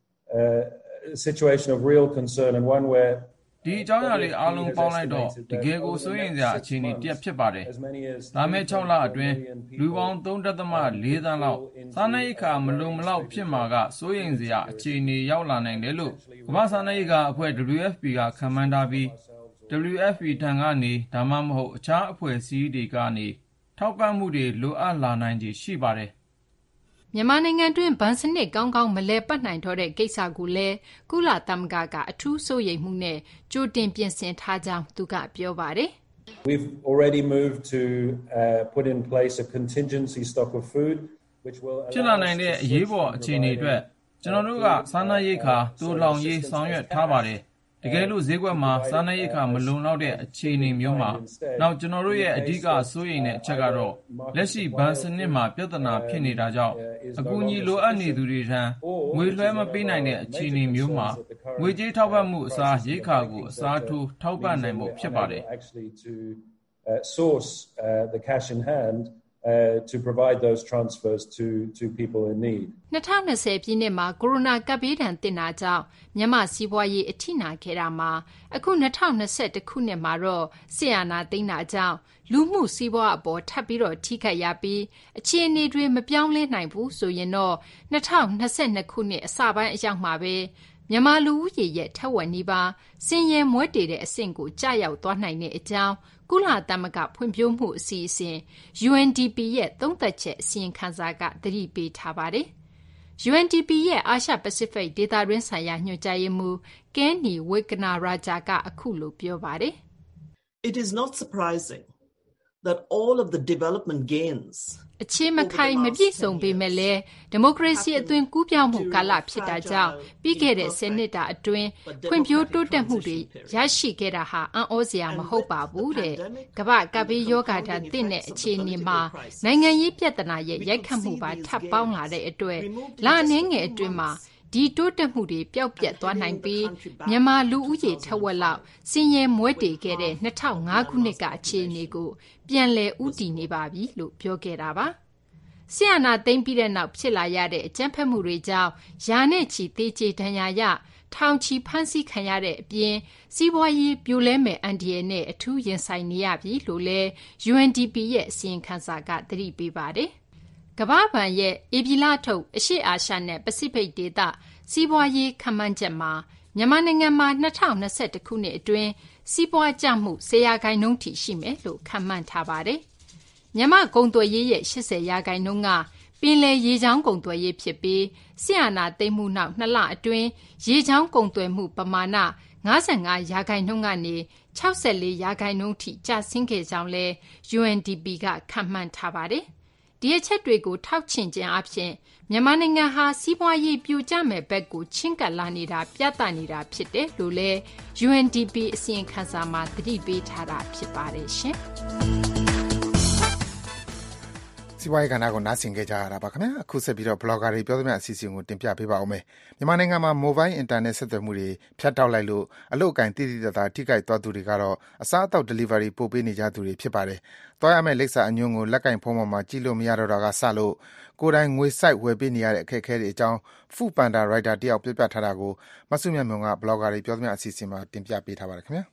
uh, a situation of real concern and one where ဒီအကြောင်းအရာလေးအားလုံးပေါင်းလိုက်တော့တကယ်ကိုစိုးရိမ်စရာအခြေအနေတစ်ဖြစ်ပါတယ်။ဒါမဲ့၆လအတွင်းလူပေါင်း သုံးဒသမ လေးသန်းလောက်စားနပ်ရိက္ခာမလုံမလောက်ဖြစ်မှာကစိုးရိမ်စရာအခြေအနေရောက်လာနိုင်တယ်လို့ကမ္ဘာ့စားနပ်ရိက္ခာအဖွဲ့ ဒဗလျူ အက်ဖ် ပီ ကခန့်မှန်းထားပြီး ဒဗလျူ အက်ဖ် ပီ ထံကနေဒါမှမဟုတ်အခြားအဖွဲ့အစည်းတွေကနေထောက်ပံ့မှုတွေလိုအပ်လာနိုင်ခြေရှိပါတယ်မြန်မာနိုင်ငံတွင်ဗန်စနစ်ကောင်းကောင်းမလဲပတ်နိုင်တော့တဲ့ကိစ္စကိုလည်းကုလသမဂ္ဂကအထူးစိုးရိမ်မှုနဲ့ကြိုတင်ပြင်ဆင်ထားကြောင်းသူကပြောပါတယ် We've already moved to uh, put in place a contingency stock of food which will ဖြစ်လာနိုင်တဲ့အရေးပေါ်အခြေအနေအတွက်ကျွန်တော်တို့ကစားနပ်ရိက္ခာတိုးလောင်ရေးဆောင်ရွက်ထားပါတယ်တကယ်လို့ဈေးကွက်မှာစားနပ်ရိက္ခာမလုံလောက်တဲ့အခြေအနေမျိုးမှာနောက်ကျွန်တော်တို့ရဲ့အဓိကစိုးရိမ်တဲ့အချက်ကတော့လက်ရှိဘဏ်စနစ်မှာပြဿနာဖြစ်နေတာကြောင့်အကူအညီလိုအပ်နေသူတွေထံငွေလွှဲမပေးနိုင်တဲ့အခြေအနေမျိုးမှာငွေကြေးထောက်ပံ့မှုအစားရိက္ခာကိုအစားထိုးထောက်ပံ့နိုင်ဖို့ဖြစ်ပါတယ် source uh, the cash in hand Uh, to provide those transfers to to people in need. ၂၀၂၀ပြည့်နှစ်မှာကိုရိုနာကပ်ဘေးဒဏ်သင့်တာကြောင့်မြန်မာစီးပွားရေးအထိနာခဲ့တာမှာအခု၂၀၂၁ခုနှစ်မှာတော့ဆီယနာသိန်းတာကြောင့်လူမှုစီးပွားအပေါ်ထပ်ပြီးတော့ထိခိုက်ရပြီးအခြေအနေတွေမပြောင်းလဲနိုင်ဘူးဆိုရင်တော့၂၀၂၂ခုနှစ်အစပိုင်းအရောက်မှာပဲမြန်မာလူဦးရေရဲ့ထက်ဝက်နီးပါးစင်ရဲမွဲတေတဲ့အဆင့်ကိုကြာရောက်သွားနိုင်တဲ့အကြောင်းကုလသမဂ္ဂဖွံ့ဖြိုးမှုအစီအစဉ် ယူအန်ဒီပီ ရဲ့သုံးသပ်ချက်အစီရင်ခံစာကသတိပေးထားပါတယ်။ ယူအန်ဒီပီ ရဲ့အာရှပစိဖိတ်ဒေသတွင်းဆိုင်ရာညွှန်ကြားရေးမှူးကဲနီဝေကနာရာဂျာကအခုလိုပြောပါတယ်။ It is not surprising that all of the development gains အခြေမခိုင်မပြည့်စုံပေမဲ့လည်းဒီမိုကရေစီအသွင်ကူးပြောင်းမှုကာလဖြစ်တာကြောင့်ပြီးခဲ့တဲ့ဆယ်နှစ်တာအတွင်းဖွံ့ဖြိုးတိုးတက်မှုတွေရရှိခဲ့တာဟာအံ့ဩစရာမဟုတ်ပါဘူးတဲ့ကမ္ဘာကပ်ဘေးရောဂါဓာတ်သင့်တဲ့အခြေအနေမှာနိုင်ငံရေးပြဿနာရဲ့ရိုက်ခတ်မှုပါထပ်ပေါင်းလာတဲ့အတွက်လအနေငယ်အတွင်းမှာဒီတိုးတက်မှုတွေပျောက်ပြတ်သွားနိုင်ပြီးမြန်မာလူဦးရေထက်ဝက်လောက်စင်ရဲမွဲတေခဲ့တဲ့၂၀၀၅ခုနှစ်ကအခြေအနေကိုပြန်လည်ဦးတည်နေပါပြီလို့ပြောခဲ့တာပါ။ဆီယနာသိမ်းပြီးတဲ့နောက်ဖြစ်လာရတဲ့အကြမ်းဖက်မှုတွေကြောင့်ယာနဲ့ချီသေးချေဒဏ်ရာရထောင်ချီဖမ်းဆီးခံရတဲ့အပြင်စီးပွားရေးပြိုလဲမဲ့အန်ဒီယယ်နဲ့အထူးရင်ဆိုင်နေရပြီလို့လည်း ယူအန်ဒီပီ ရဲ့အစီရင်ခံစာကသတိပေးပါတယ်။ကမ္ဘာ့ဘဏ်ရဲ့ဧပြီလထုတ်အရှေ့အာရှနဲ့ပစိဖိတ်ဒေသစီးပွားရေးခန့်မှန်းချက်မှာမြန်မာနိုင်ငံမှာ၂၀၂၁ခုနှစ်အတွင်းစီးပွားကျမှု၁၀ရာခိုင်နှုန်းထိရှိမယ်လို့ခန့်မှန်းထားပါတယ်။မြန်မာကုန်သွယ်ရေးရဲ့၈၀ရာခိုင်နှုန်းကပင်လယ်ရေကြောင်းကုန်သွယ်ရေးဖြစ်ပြီးဆီယနာသိမ်းမှုနောက်နှစ်လအတွင်းရေကြောင်းကုန်သွယ်မှုပမာဏ၅၅ ရာခိုင်နှုန်းကနေ ၆၄ ရာခိုင်နှုန်းထိကျဆင်းခဲ့ကြောင်းလည်း ယူအန်ဒီပီ က ခန့်မှန်းထားပါတယ်။ ဒီအချက်တွေကိုထောက်ချင့်ခြင်းအားဖြင့်မြန်မာနိုင်ငံဟာစီးပွားရေးပြိုကျမဲ့ဘက်ကိုချဉ်းကပ်လာနေတာပြသနေတာဖြစ်တယ်လို့လည်း ယူအန်ဒီပီ အစီရင်ခံစာမှာသတိပေးထားတာဖြစ်ပါတယ်ရှင်။စီးပွားရေးကဏ္ဍကိုနားဆင်ကြကြရတာပါခင်ဗျာအခုဆက်ပြီးတော့ blogger တွေပြောသမျှအစီအစဉ်ကိုတင်ပြပေးပါဦးမယ်မြန်မာနိုင်ငံမှာ mobile internet ဆက်သွယ်မှုတွေဖြတ်တောက်လိုက်လို့အလုပ်အကင်တိတိကျကျထိခိုက်သွားသူတွေကတော့အစားအသောက် delivery ပို့ပေးနေကြသူတွေဖြစ်ပါတယ်သွားရမယ့်လိပ်စာအညွှန်းကိုလက်ကင်ဖုန်းပေါ်မှာကြည့်လို့မရတော့တာကစလို့ကိုယ်တိုင်ငွေစိုက်ဝယ်ပေးနေရတဲ့အခက်အခဲတွေအကြောင်း Food Panda writer တယောက်ပြပြထားတာကိုမဆုမြတ်မွန်က blogger တွေပြောသမျှအစီအစဉ်မှာတင်ပြပေးထားပါတယ်ခင်ဗျာ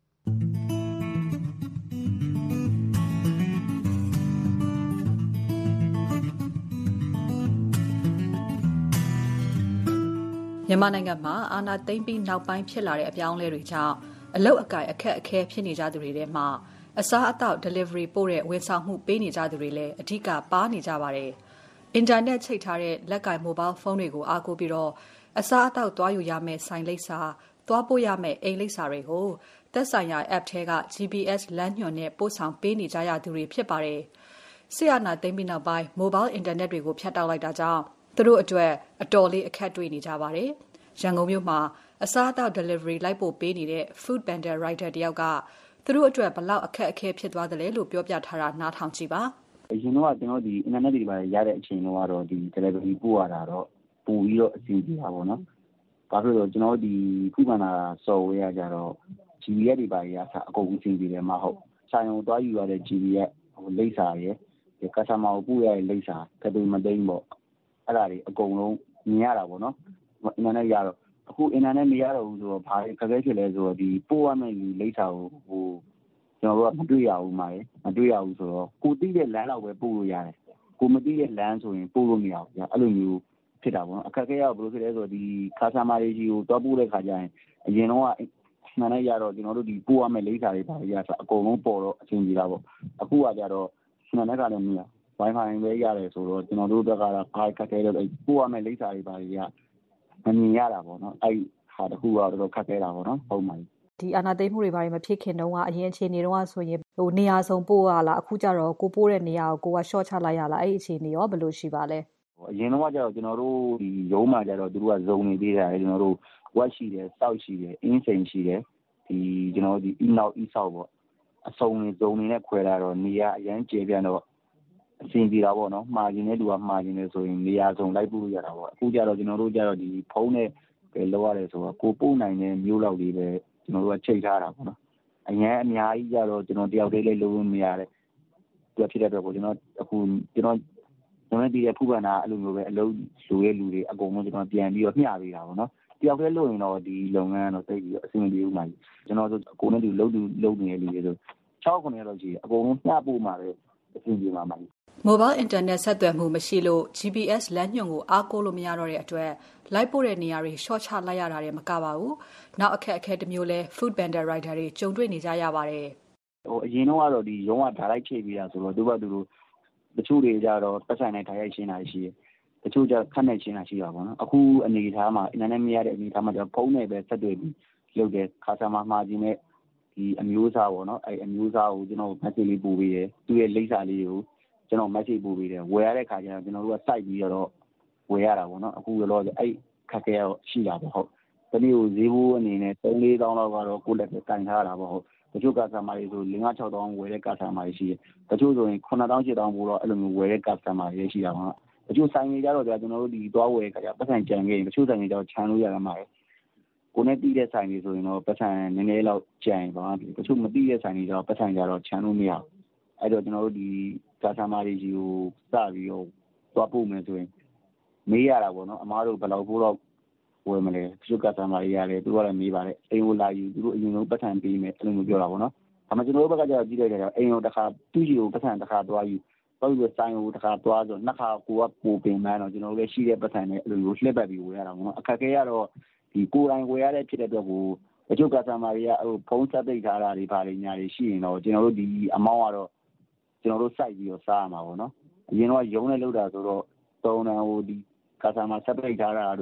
မြန်မာနိုင်ငံမှာအာဏာသိမ်းပြီးနောက်ပိုင်းဖြစ်လာတဲ့အပြောင်းအလဲတွေကြောင့်အလုတ်အကင်အခက်အခဲဖြစ်နေကြသူတွေထဲမှာအစားအသောက် delivery ပို့တဲ့ဝန်ဆောင်မှုပေးနေကြသူတွေလည်းအဓိကပါနေကြပါတယ်။ အင်တာနက်ချိတ်ထားတဲ့လက်ကင် mobile phone တွေကိုအားကိုးပြီးတော့အစားအသောက်သွားယူရမယ့်ဆိုင်လိပ်စာသွားပို့ရမယ့်အိမ်လိပ်စာတွေကိုသက်ဆိုင်ရာ app ထဲက ဂျီ ပီ အက်စ် လမ်းညွှန်နဲ့ပို့ဆောင်ပေးနေကြရသူတွေဖြစ်ပါတယ်။ဆီယနာသိမ်းပြီးနောက်ပိုင်း mobile internet တွေကိုဖြတ်တောက်လိုက်တာကြောင့်သူတို့အတွက်အတော်လေးအခက်တွေ့နေကြပါတယ်။ရန်ကုန်မြို့မှာအစားအသောက် delivery လိုက်ပို့ပေးနေတဲ့ Food Panda writer တယောက်ကသူတို့အတွက်ဘလောက်အခက်အခဲဖြစ်သွားတယ်လဲလို့ပြောပြထားတာနားထောင်ကြည့်ပါအရင်တော့ကျွန်တော်ဒီ internet တွေပါရတဲ့အချိန်တော့ကတော့ဒီ delivery ပို့ရတာတော့ပို့ပြီးတော့အဆင်ပြေတာပေါ့နော်။ဘာဖြစ်လို့ကျွန်တော်ဒီ Food Panda software ကကြတော့ ဂျီ ပီ အက်စ် တွေပါရတာအကုန်အဆင်ပြေတယ်မှာဟုတ်ဆိုင်ုံသွားယူရတဲ့ ဂျီ ပီ အက်စ် ဟိုလိပ်စာရယ် customer ကိုပို့ရတဲ့လိပ်စာကတူမသိမ်းပေါ့အဲ့ဒါတွေအကုန်လုံးမြင်ရတာပေါ့နော်။ internet ရတော့အခု internet မရတော့ဘူးဆိုတော့ဘာခက်ခဲဖြစ်လဲဆိုတော့ဒီပို့ရမယ့်လူလိပ်စာကိုဟိုကျွန်တော်တို့ကမတွေ့ရဘူးမှာလေမတွေ့ရဘူးဆိုတော့ကိုသိတဲ့လမ်းတော့ပဲပို့လို့ရတယ်ကိုမသိတဲ့လမ်းဆိုရင်ပို့လို့မရဘူးအဲ့လိုမျိုးဖြစ်တာပေါ့နော်အခက်ခဲရဘယ်လိုဖြစ်လဲဆိုတော့ဒီ customer တွေကြီးကိုတော့ပို့တဲ့ခါကျရင်အရင်တော့မှန်တယ်ရတော့ကျွန်တော်တို့ဒီပို့ရမယ့်လိပ်စာတွေပါရဆိုအကုန်လုံးပေါ်တော့အဆင်ပြေတာပေါ့အခုကကြတော့မှန်တဲ့ခါလည်းမရ Wi-Fi ပဲရတယ်ဆိုတော့ကျွန်တော်တို့ဘက်ကတော့အားခက်ခဲတော့ပို့ရမယ့်လိပ်စာတွေပါရမမြင်ရတာပေါ့နော်အဲ့ဟာတခုကတော့တော်တော်ခက်ခဲတာပေါ့နော်ဟုတ်ပါပြီဒီအာနာသိမှုတွေဘာတွေမဖြစ်ခင်တုန်းကအရင်အခြေအနေတုန်းကဆိုရင်ဟိုနေရာစုံပို့ရလားအခုကျတော့ကိုပို့တဲ့နေရာကိုကိုက short ချလိုက်ရလားအဲ့ဒီအခြေအနေရောဘယ်လိုရှိပါလဲအရင်တော့ကကျတော့ကျွန်တော်တို့ဒီရုံးမှာကျတော့သူတို့ကဇုံနေသေးတယ်ကျွန်တော်တို့ web ရှိတယ် south ရှိတယ် insane ရှိတယ်ဒီကျွန်တော်တို့ဒီ in-out e-south ပေါ့အစုံနေဇုံနေနဲ့ခွဲလာတော့နေရာအရန်ကျေပြန်တော့အဆင်ပြေတာပေါ့နော်မှာကျင်တဲ့လူကမှာကျင်နေဆိုရင်နေရာစုံလိုက်ပို့ရတာပေါ့အခုကျတော့ကျွန်တော်တို့ကျတော့ဒီဖုန်းနဲ့ပဲလောက်ရတယ်ဆိုတော့ကိုပို့နိုင်တဲ့မျိုးလောက်လေးပဲကျွန်တော်တို့ကချိန်ထားတာပေါ့နော်အရင်အများကြီးကြတော့ကျွန်တော်တယောက်တည်းလေးလုံးမရတယ်သူဖြစ်တဲ့အတွက်ကိုကျွန်တော်အခုကျွန်တော်ကျွန်တော်ဒီရဖူးပန်တာအဲ့လိုမျိုးပဲအလုပ်လူရဲ့လူတွေအကုန်လုံးကျွန်တော်ပြန်ပြီးတော့မျှပေးတာပေါ့နော်တယောက်တည်းလို့ရင်တော့ဒီလုပ်ငန်းတော့သိပြီးတော့အဆင်ပြေဦးမှာကျွန်တော်တို့ကိုနဲ့ဒီလုပ်သူလုပ်နေတဲ့လူတွေဆို၆ခုနှစ်လောက်ရှိတယ်အကုန်လုံးမျှပို့မှာပဲအဆင်ပြေမှာပါ Mobile internet ဆက်သွယ်မှုမရှိလို့ ဂျီ ပီ အက်စ် လမ်းညွှန်ကိုအားကိုးလို့မရတော့တဲ့အတွက်လိုက်ပို့တဲ့နေရာတွေ short ချလိုက်ရတာတွေမကပါဘူး။နောက်အခက်အခဲတစ်မျိုးလဲ Food Panda writer တွေကြုံတွေ့နေကြရပါတယ်။ဟိုအရင်တော့ကတော့ဒီရုံးကဓာတ်လိုက်ချိန်ပြီးတာဆိုတော့သူကသူတို့တချို့တွေကြတော့ပတ်ဆိုင်နဲ့ဓာတ်ရိုက်ရှင်းတာရှိတယ်။တချို့ကျခက်နဲ့ရှင်းတာရှိတာပေါ့နော်။အခုအနေအထားမှာ internet မရတဲ့အနေအထားမှာကျဖုန်းနဲ့ပဲဆက်သွယ်ပြီးလုပ်တဲ့ခါဆာမှာမှာခြင်းနဲ့ဒီအမျိုးအစားပေါ့နော်။အဲအမျိုးအစားကိုကျွန်တော် message လေးပို့ပေးတယ်။သူ့ရဲ့လိပ်စာလေးကိုကျွန်တော် message ပို့ပေးတယ်ဝယ်ရတဲ့ခါကျတော့ကျွန်တော်တို့က site ပြီးတော့ဝယ်ရတာပေါ့နော်အခုတော့အဲ့ခက်ခဲတော့ရှိတာပေါ့ဟုတ်တနေ့ကိုဈေးဘိုးအနေနဲ့သုံးလေးတောင်းလောက်ကတော့ကိုယ့်လက်ထဲကင်ထားတာပေါ့ဟုတ်တချို့ကစားမာတွေဆိုလေးငါးခြောက်တောင်းဝယ်တဲ့ကစားမာတွေရှိတယ်တချို့ဆိုရင်ခုနှစ်တောင်းရှစ်တောင်းပို့တော့အဲ့လိုမျိုးဝယ်တဲ့ကစားမာတွေရှိတာပေါ့တချို့ဆိုင်တွေကြတော့ကျွန်တော်တို့ဒီသွားဝယ်ခါကျပတ်စံကြံခဲ့ရင်တချို့ဆိုင်တွေကျတော့ခြံလို့ရမှာပဲကိုနဲ့တီးတဲ့ဆိုင်တွေဆိုရင်တော့ပတ်စံနည်းနည်းလောက်ကြံပါတချို့မတီးတဲ့ဆိုင်တွေကျတော့ပတ်စံကြတော့ခြံလို့မရဘူးအဲ့တော့ကျွန်တော်တို့ဒီကာဆာမာတွေကြီးကိုစပြီးတော့သွားပို့မယ်ဆိုရင်မေးရတာပေါ့နော်အမားတို့ဘယ်လောက်ပို့တော့ဝယ်မလဲတချို့ကာဆာမာတွေရတယ်သူတို့ကလည်းမေးပါတယ်အိမ်ကိုလာယူသူတို့အရင်ဆုံးပတ်စံပေးမယ်အဲ့လိုမျိုးပြောတာပေါ့နော်ဒါမှကျွန်တော်တို့ဘက်ကကျတော့ကြည့်လိုက်တယ်အိမ်ကိုတစ်ခါသူ့ကြီးကိုပတ်စံတစ်ခါသွားယူတော့ပြီးဆိုင်ကိုတစ်ခါသွားဆိုနှစ်ခါကိုကပို့ပင်မှန်းတော့ကျွန်တော်တို့လည်းရှိတဲ့ပတ်စံနဲ့အဲ့လိုမျိုးလှည့်ပတ်ပြီးဝယ်ရတာပေါ့နော်အခက်ခဲရတော့ဒီကိုယ်တိုင်ဝယ်ရတဲ့ဖြစ်တဲ့အတွက်ကိုတချို့ကာဆာမာတွေကဟိုဖုန်းဆက်သိထားတာတွေပါတယ်ညာတွေရှိရင်တော့ကျွန်တော်တို့ဒီအမောင်းကတော့ကျွန်တော်တို့စိုက်ပြီးတော့စားရမှာပေါ့နော်အရင်တော့ရုံးနဲ့လောက်တာဆိုတော့သုံးတန်းဟိုဒီကာဆာမာဆက်ပရိတ်ထားတာတို့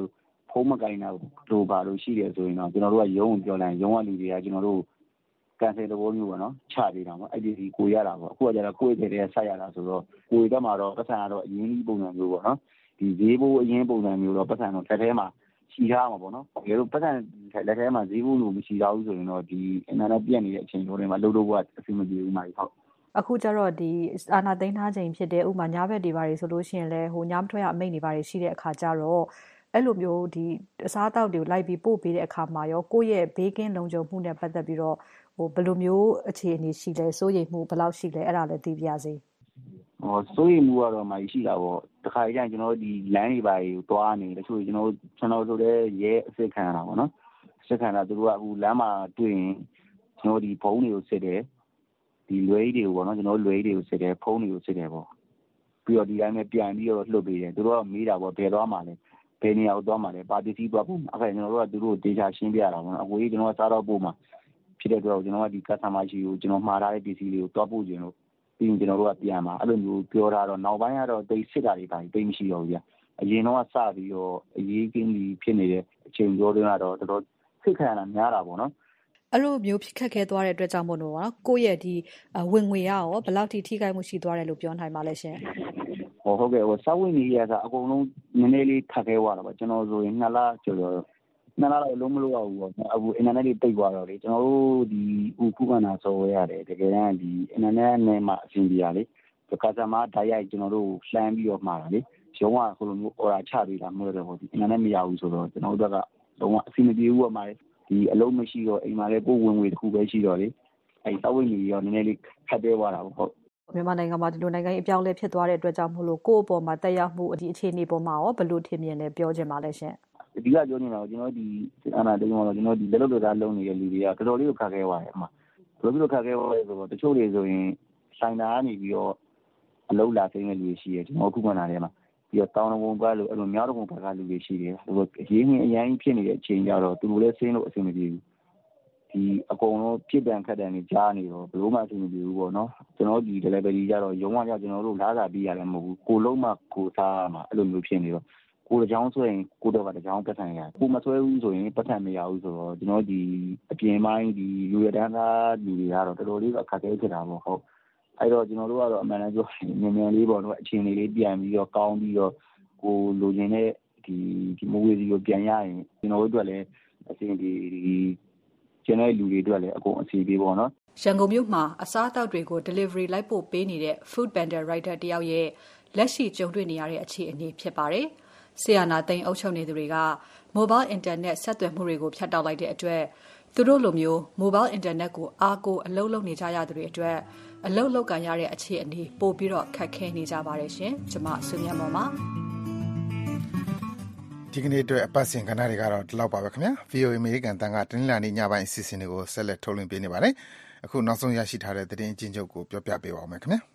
ဖုန်းမကိုင်တာတို့ပါလို့ရှိတယ်ဆိုရင်တော့ကျွန်တော်တို့ကရုံးကိုပြောလိုက်ရုံးကလူတွေကကျွန်တော်တို့ကန်ဆယ်သဘောမျိုးပေါ့နော်ချပေးတာပေါ့အဲ့ဒီဒီကိုရတာပေါ့အခုကကျတော့ကိုယ့်ရဲ့တည်းဆက်ရတာဆိုတော့ကိုယ်တက်မှာတော့ပတ်စံကတော့အရင်ကြီးပုံစံမျိုးပေါ့နော်ဒီဈေးဘိုးအရင်ပုံစံမျိုးတော့ပတ်စံတော့တစ်ထဲမှာရှိထားမှာပေါ့နော်ဒီလိုပတ်စံလက်ထဲမှာဈေးဘိုးလို့မရှိတော့ဘူးဆိုရင်တော့ဒီအနာနဲ့ပြက်နေတဲ့အချိန်တွေမှာလှုပ်လို့ကအဆင်မပြေဘူးမှာဟုတ်အခုကျတော့ဒီအာနာသိန်းထားချိန်ဖြစ်တဲ့ဥမာညဘက်တွေပါတယ်ဆိုလို့ရှိရင်လည်းဟိုညမထွက်ရအမိန့်တွေပါတယ်ရှိတဲ့အခါကျတော့အဲ့လိုမျိုးဒီအစားအသောက်တွေကိုလိုက်ပြီးပို့ပေးတဲ့အခါမှာရောကိုယ့်ရဲ့ဘေးကင်းလုံခြုံမှုနဲ့ပတ်သက်ပြီးတော့ဟိုဘယ်လိုမျိုးအခြေအနေရှိလဲစိုးရိမ်မှုဘယ်လောက်ရှိလဲအဲ့ဒါလည်းသိပြရစေဟောစိုးရိမ်မှုကတော့မှရှိတာပေါ့တခါကျရင်ကျွန်တော်တို့ဒီလမ်းတွေပါကိုတွားနေတချို့ကျွန်တော်တို့ကျွန်တော်တို့လည်းရဲအစစ်ခံရတာပေါ့နော်အစစ်ခံတာသူတို့ကအခုလမ်းမှာတွေ့ရင်ကျွန်တော်ဒီဘုံတွေကိုစစ်တယ်ဒီလွယ်ကြီးတွေကိုပေါ့နော်ကျွန်တော်လွယ်ကြီးတွေကိုစစ်တယ်ဖုံးတွေကိုစစ်တယ်ပေါ့ပြီးတော့ဒီတိုင်းပဲပြန်ပြီးတော့လှုပ်ပေးတယ်သူတို့ကမေးတာပေါ့ဘယ်သွားမှလဲဘယ်နေရာကိုသွားမှလဲပါတီစီသွားဖို့အဲ့ဒါကျွန်တော်တို့ကသူတို့ဒေတာရှင်းပြရတာပေါ့နော်အခုကြီးကျွန်တော်ကစားတော့ပို့မှာဖြစ်တဲ့အတွက်ကျွန်တော်ကဒီကတ်စတမာရှိကိုကျွန်တော်မှားထားတဲ့ပစ္စည်းလေးကိုတွားပို့ခြင်းလို့ပြီးရင်ကျွန်တော်တို့ကပြန်มาအဲ့လိုမျိုးပြောတာတော့နောက်ပိုင်းကတော့တိတ်စစ်တာတွေပါတိတ်မရှိတော့ဘူးဗျအရင်တော့စပြီးတော့အရေးကင်းပြီးဖြစ်နေတဲ့အချိန်ပြောတွေကတော့တော်တော်စစ်ခံရတာများတာပေါ့နော်အဲ့လိုမျိုးဖြစ်ခက်ခဲသွားတဲ့အတွက်ကြောင့်မို့လို့ပေါ့နော်ကိုယ့်ရဲ့ဒီဝင်ငွေရရောဘယ်လောက်ထိထိခိုက်မှုရှိသွားတယ်လို့ပြောနိုင်ပါလဲရှင်ဟောဟုတ်ကဲ့ဟိုစာဝင်ကြီးရတာအကုန်လုံးနည်းနည်းလေးခက်ခဲသွားတာပေါ့ကျွန်တော်ဆိုရင်နှစ်လကျော်ကျော်နှစ်လလောက်လုံးမလို့ရဘူးပေါ့အခုအင်တာနက်တွေတိတ်သွားတော့လေကျွန်တော်တို့ဒီဥခုကနာဆော်ဝဲရတယ်တကယ်တမ်းဒီအင်တာနက်နဲ့မှအဆင်ပြေရလေဒီကစားမှာဓာတ်ရိုက်ကျွန်တော်တို့လှမ်းပြီးတော့မှာတာလေရုံးကဟိုလိုမျိုး order ချပေးတာမဟုတ်တော့ဟိုဒီအင်တာနက်မရဘူးဆိုတော့ကျွန်တော်တို့ကလုံးဝအဆင်မပြေဘူးပေါ့မှာဒီအလုံးမရှိတော့အိမ်မှာလည်းကိုယ်ဝင်ငွေတစ်ခုပဲရှိတော့လေအဲစာဝင်ကြီးရောနည်းနည်းလေးခက်သေးသွားတာပေါ့ဟုတ်မြန်မာနိုင်ငံမှာဒီလိုနိုင်ငံရေးအပြောင်းလဲဖြစ်သွားတဲ့အတွက်ကြောင့်မို့လို့ကိုယ့်အပေါ်မှာတက်ရောက်မှုဒီအခြေအနေပေါ်မှာရောဘယ်လိုထင်မြင်လဲပြောချင်ပါလဲရှင်အဓိကပြောနေတာကကျွန်တော်ဒီအာဏာသိမ်းတော့ကျွန်တော်ဒီလက်လုပ်သားလုံးနေတဲ့လူတွေကတော်တော်လေးကိုခက်ခဲသွားတယ်အမှဘယ်လိုလိုခက်ခဲသွားလဲဆိုတော့တချို့တွေဆိုရင်ဆိုင်တာကနေပြီးတော့အလုံးလာသိမ်းတဲ့လူတွေရှိတယ်ကျွန်တော်ခုမှလာတယ်မှာပြီးတော့တောင်းတဝန်ကလို့အဲ့လိုများတော့ဘက်ကလူတွေရှိတယ်ဟိုရေးငင်းအရင်ဖြစ်နေတဲ့အချိန်ကြတော့သူတို့လည်းဆင်းလို့အဆင်မပြေဘူးဒီအကုန်လုံးဖြစ်တန်ခက်တန်နေကြားနေတော့ဘယ်လိုမှအဆင်မပြေဘူးပေါ့နော်ကျွန်တော်ဒီ delivery ကြတော့ရုံးကကြကျွန်တော်တို့လားစာပြီးရတယ်မဟုတ်ဘူးကိုလုံးမှကိုစားမှာအဲ့လိုမျိုးဖြစ်နေတော့ကိုတစ်ချောင်းဆိုရင်ကိုတော့ကတစ်ချောင်းပတ်ထန်ရတယ်ကိုမဆွဲဘူးဆိုရင်ပတ်ထန်မရဘူးဆိုတော့ကျွန်တော်ဒီအပြင်ပိုင်းဒီလူရတန်းသားလူတွေကတော့တော်တော်လေးအခက်အခဲဖြစ်တာပေါ့ဟုတ်အဲ့တော့ကျွန်တော်တို့ကတော့အမှန်တမ်းပြောမြင်မြန်လေးပေါ့နော်အခြေအနေလေးပြန်ပြီးတော့ကောင်းပြီးတော့ကိုလိုချင်တဲ့ဒီဒီမိုးဝေးစီကိုပြန်ရရင်ကျွန်တော်တို့အတွက်လည်းအဆင်ပြေဒီကျန်တဲ့လူတွေအတွက်လည်းအကုန်အဆင်ပြေပေါ့နော်ရန်ကုန်မြို့မှာအစားအသောက်တွေကို delivery လိုက်ပို့ပေးနေတဲ့ food panda rider တယောက်ရဲ့လက်ရှိကြုံတွေ့နေရတဲ့အခြေအနေဖြစ်ပါတယ်ဆီယနာသိန်းအုပ်ချုပ်နေသူတွေက mobile internet ဆက်သွယ်မှုတွေကိုဖြတ်တောက်လိုက်တဲ့အတွက်သူတို့လိုမျိုး mobile internet ကိုအားကိုးအလုပ်လုပ်နေကြရသူတွေအတွက်အလုပ်လုပ်ကန်ရတဲ့အခြေအနေပို့ပြီးတော့ခက်ခဲနေကြပါတယ်ရှင်ကျွန်မဆွေမြတ်မော်ပါဒီကနေ့အတွက်အပတ်စဉ်ကဏ္ဍတွေကတော့ဒီလောက်ပါပဲခင်ဗျာ ဗီအိုအေ အမေရိကန်တန်ကတင်းလာနေညပိုင်းအစီအစဉ်တွေကိုဆက်လက်ထုတ်လွှင့်ပေးနေပါတယ်အခုနောက်ဆုံးရရှိထားတဲ့သတင်းအကျဉ်းချုပ်ကိုပြောပြပေးပါဦးမယ်ခင်ဗျာ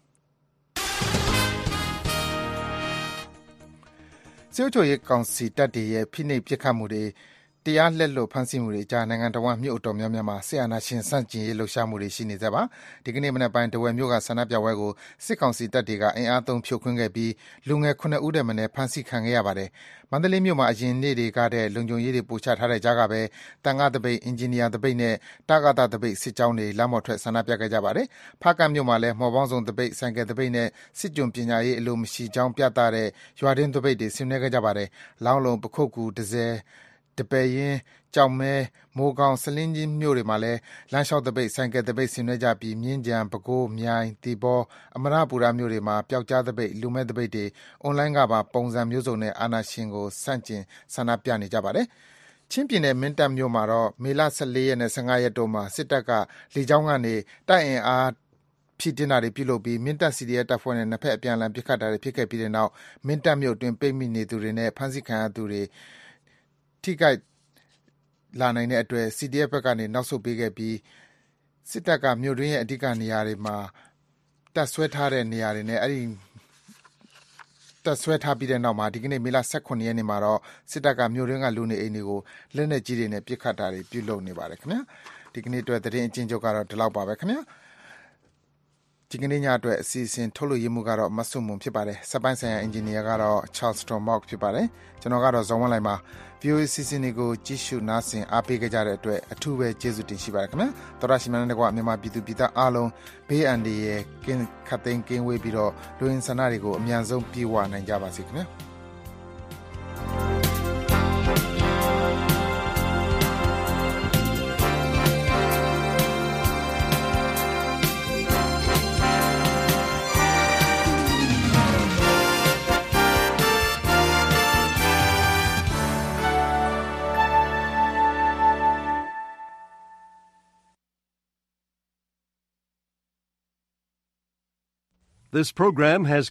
စစ်အုပ်ချုပ်ရေးကောင်စီတပ်တွေရဲ့ဖိနှိပ်ပစ်ခတ်မှုတွေတရားလက်လွတ်ဖမ်းဆီးမှုတွေကြားနိုင်ငံတော်ဝန်မြို့အတော်များများမှာဆီယနာရှင်စန့်ကျင်ရေးလှုပ်ရှားမှုတွေရှိနေကြပါဒီကနေ့မနက်ပိုင်းတဝယ်မြို့ကဆန္ဒပြပွဲကိုစစ်ကောင်စီတပ်တွေကအင်အားသုံးဖြိုခွင်းခဲ့ပြီးလူငယ်ခုနှစ်ဦးတည်းမနဲ့ဖမ်းဆီးခံခဲ့ရပါတယ်မန္တလေးမြို့မှာအရင်နေ့တွေကတည်းလုံခြုံရေးတွေပို့ချထားတဲ့ကြားကပဲတန်ခါတပိတ်အင်ဂျင်နီယာတပိတ်နဲ့တာဂတာတပိတ်စစ်ကြောင်းတွေလမ်းပေါ်ထွက်ဆန္ဒပြခဲ့ကြပါတယ်ဖားကန့်မြို့မှာလည်းမော်ပေါင်းစုံတပိတ်ဆိုင်ကယ်တပိတ်နဲ့စစ်ကြုံပညာရေးအလိုမရှိကြောင်းပြသတဲ့ရွာတွင်းတပိတ်တွေဆင်နွှဲခဲ့ကြပါတယ်လောင်းလုံးပခုတ်ကူဒဇယ်တပယ်ရင်ကြောင်မဲမိုးကောင်းစလင်းကြီးမြို့တွေမှာလည်းလမ်းလျှောက်တပိတ်ဆိုင်ကယ်တပိတ်ဆင်နွှဲကြပြီးမြင်းကြံပဲခူးမြိုင်တီဘောအမရပူရမြို့တွေမှာပျောက်ကြားတပိတ်လူမဲ့တပိတ်တွေအွန်လိုင်းကပါပုံစံမျိုးစုံနဲ့အာဏာရှင်ကိုစန့်ကျင်ဆန္ဒပြနေကြပါတယ်ချင်းပြည်နယ်မင်းတပ်မြို့မှာတော့မေလ၁၄ရက်နဲ့၁၅ရက်တို့မှာစစ်တပ်ကလေကြောင်းကနေတိုက်အင်အားဖြည့်တင်းတာတွေပြုလုပ်ပြီးမင်းတပ် စီ ဒီ အက်ဖ် တပ်ဖွဲ့နဲ့နှစ်ဖက်အပြန်အလှန်ပစ်ခတ်တာတွေဖြစ်ခဲ့ပြီးတဲ့နောက်မင်းတပ်မြို့တွင်ပိတ်မိနေသူတွေနဲ့ဖမ်းဆီးခံရသူတွေထိခိုက်လာနိုင်တဲ့အတွက် စီ ဒီ အက်ဖ် ဘက်ကနေနောက်ဆုတ်ပေးခဲ့ပြီးစစ်တပ်ကမြို့တွင်းရဲ့အဓိကနေရာတွေမှာတပ်ဆွဲထားတဲ့နေရာတွေနဲ့အဲဒီတပ်ဆွဲထားပြီးတဲ့နောက်မှာဒီကနေ့မေလ၁၇ရက်နေ့မှာတော့စစ်တပ်ကမြို့တွင်းကလူနေအိမ်တွေကိုလက်နက်ကြီးတွေနဲ့ပစ်ခတ်တာတွေပြုလုပ်နေပါတယ်ခင်ဗျာဒီကနေ့အတွက်သတင်းအကျဉ်းချုပ်ကတော့ဒီလောက်ပါပဲခင်ဗျာဒီကနေ့ညအတွက်အစီအစဉ်ထုတ်လို့ရမှုကတော့မဆုမွန်ဖြစ်ပါတယ်စပိုင်းဆိုင်ရာအင်ဂျင်နီယာကတော့ Charles Stormock ဖြစ်ပါတယ်ကျွန်တော်ကတော့ဇော်ဝင်းလိုက်ပါ ဗီအိုအေ စီစဉ်တွေကိုကြည့်ရှုနားဆင်အားပေးကြတဲ့အတွက်အထူးပဲကျေးဇူးတင်ရှိပါတယ်ခင်ဗျာတော်ရရှိမှန်းတဲ့ကွာမြန်မာပြည်သူပြည်သားအားလုံးဘေးအန္တရာယ်ကင်းခတ်သိမ်းကင်းဝေးပြီးတော့လူရင်းဆန္ဒတွေကိုအမြန်ဆုံးပြေဝနိုင်ကြပါစေခင်ဗျာ This program has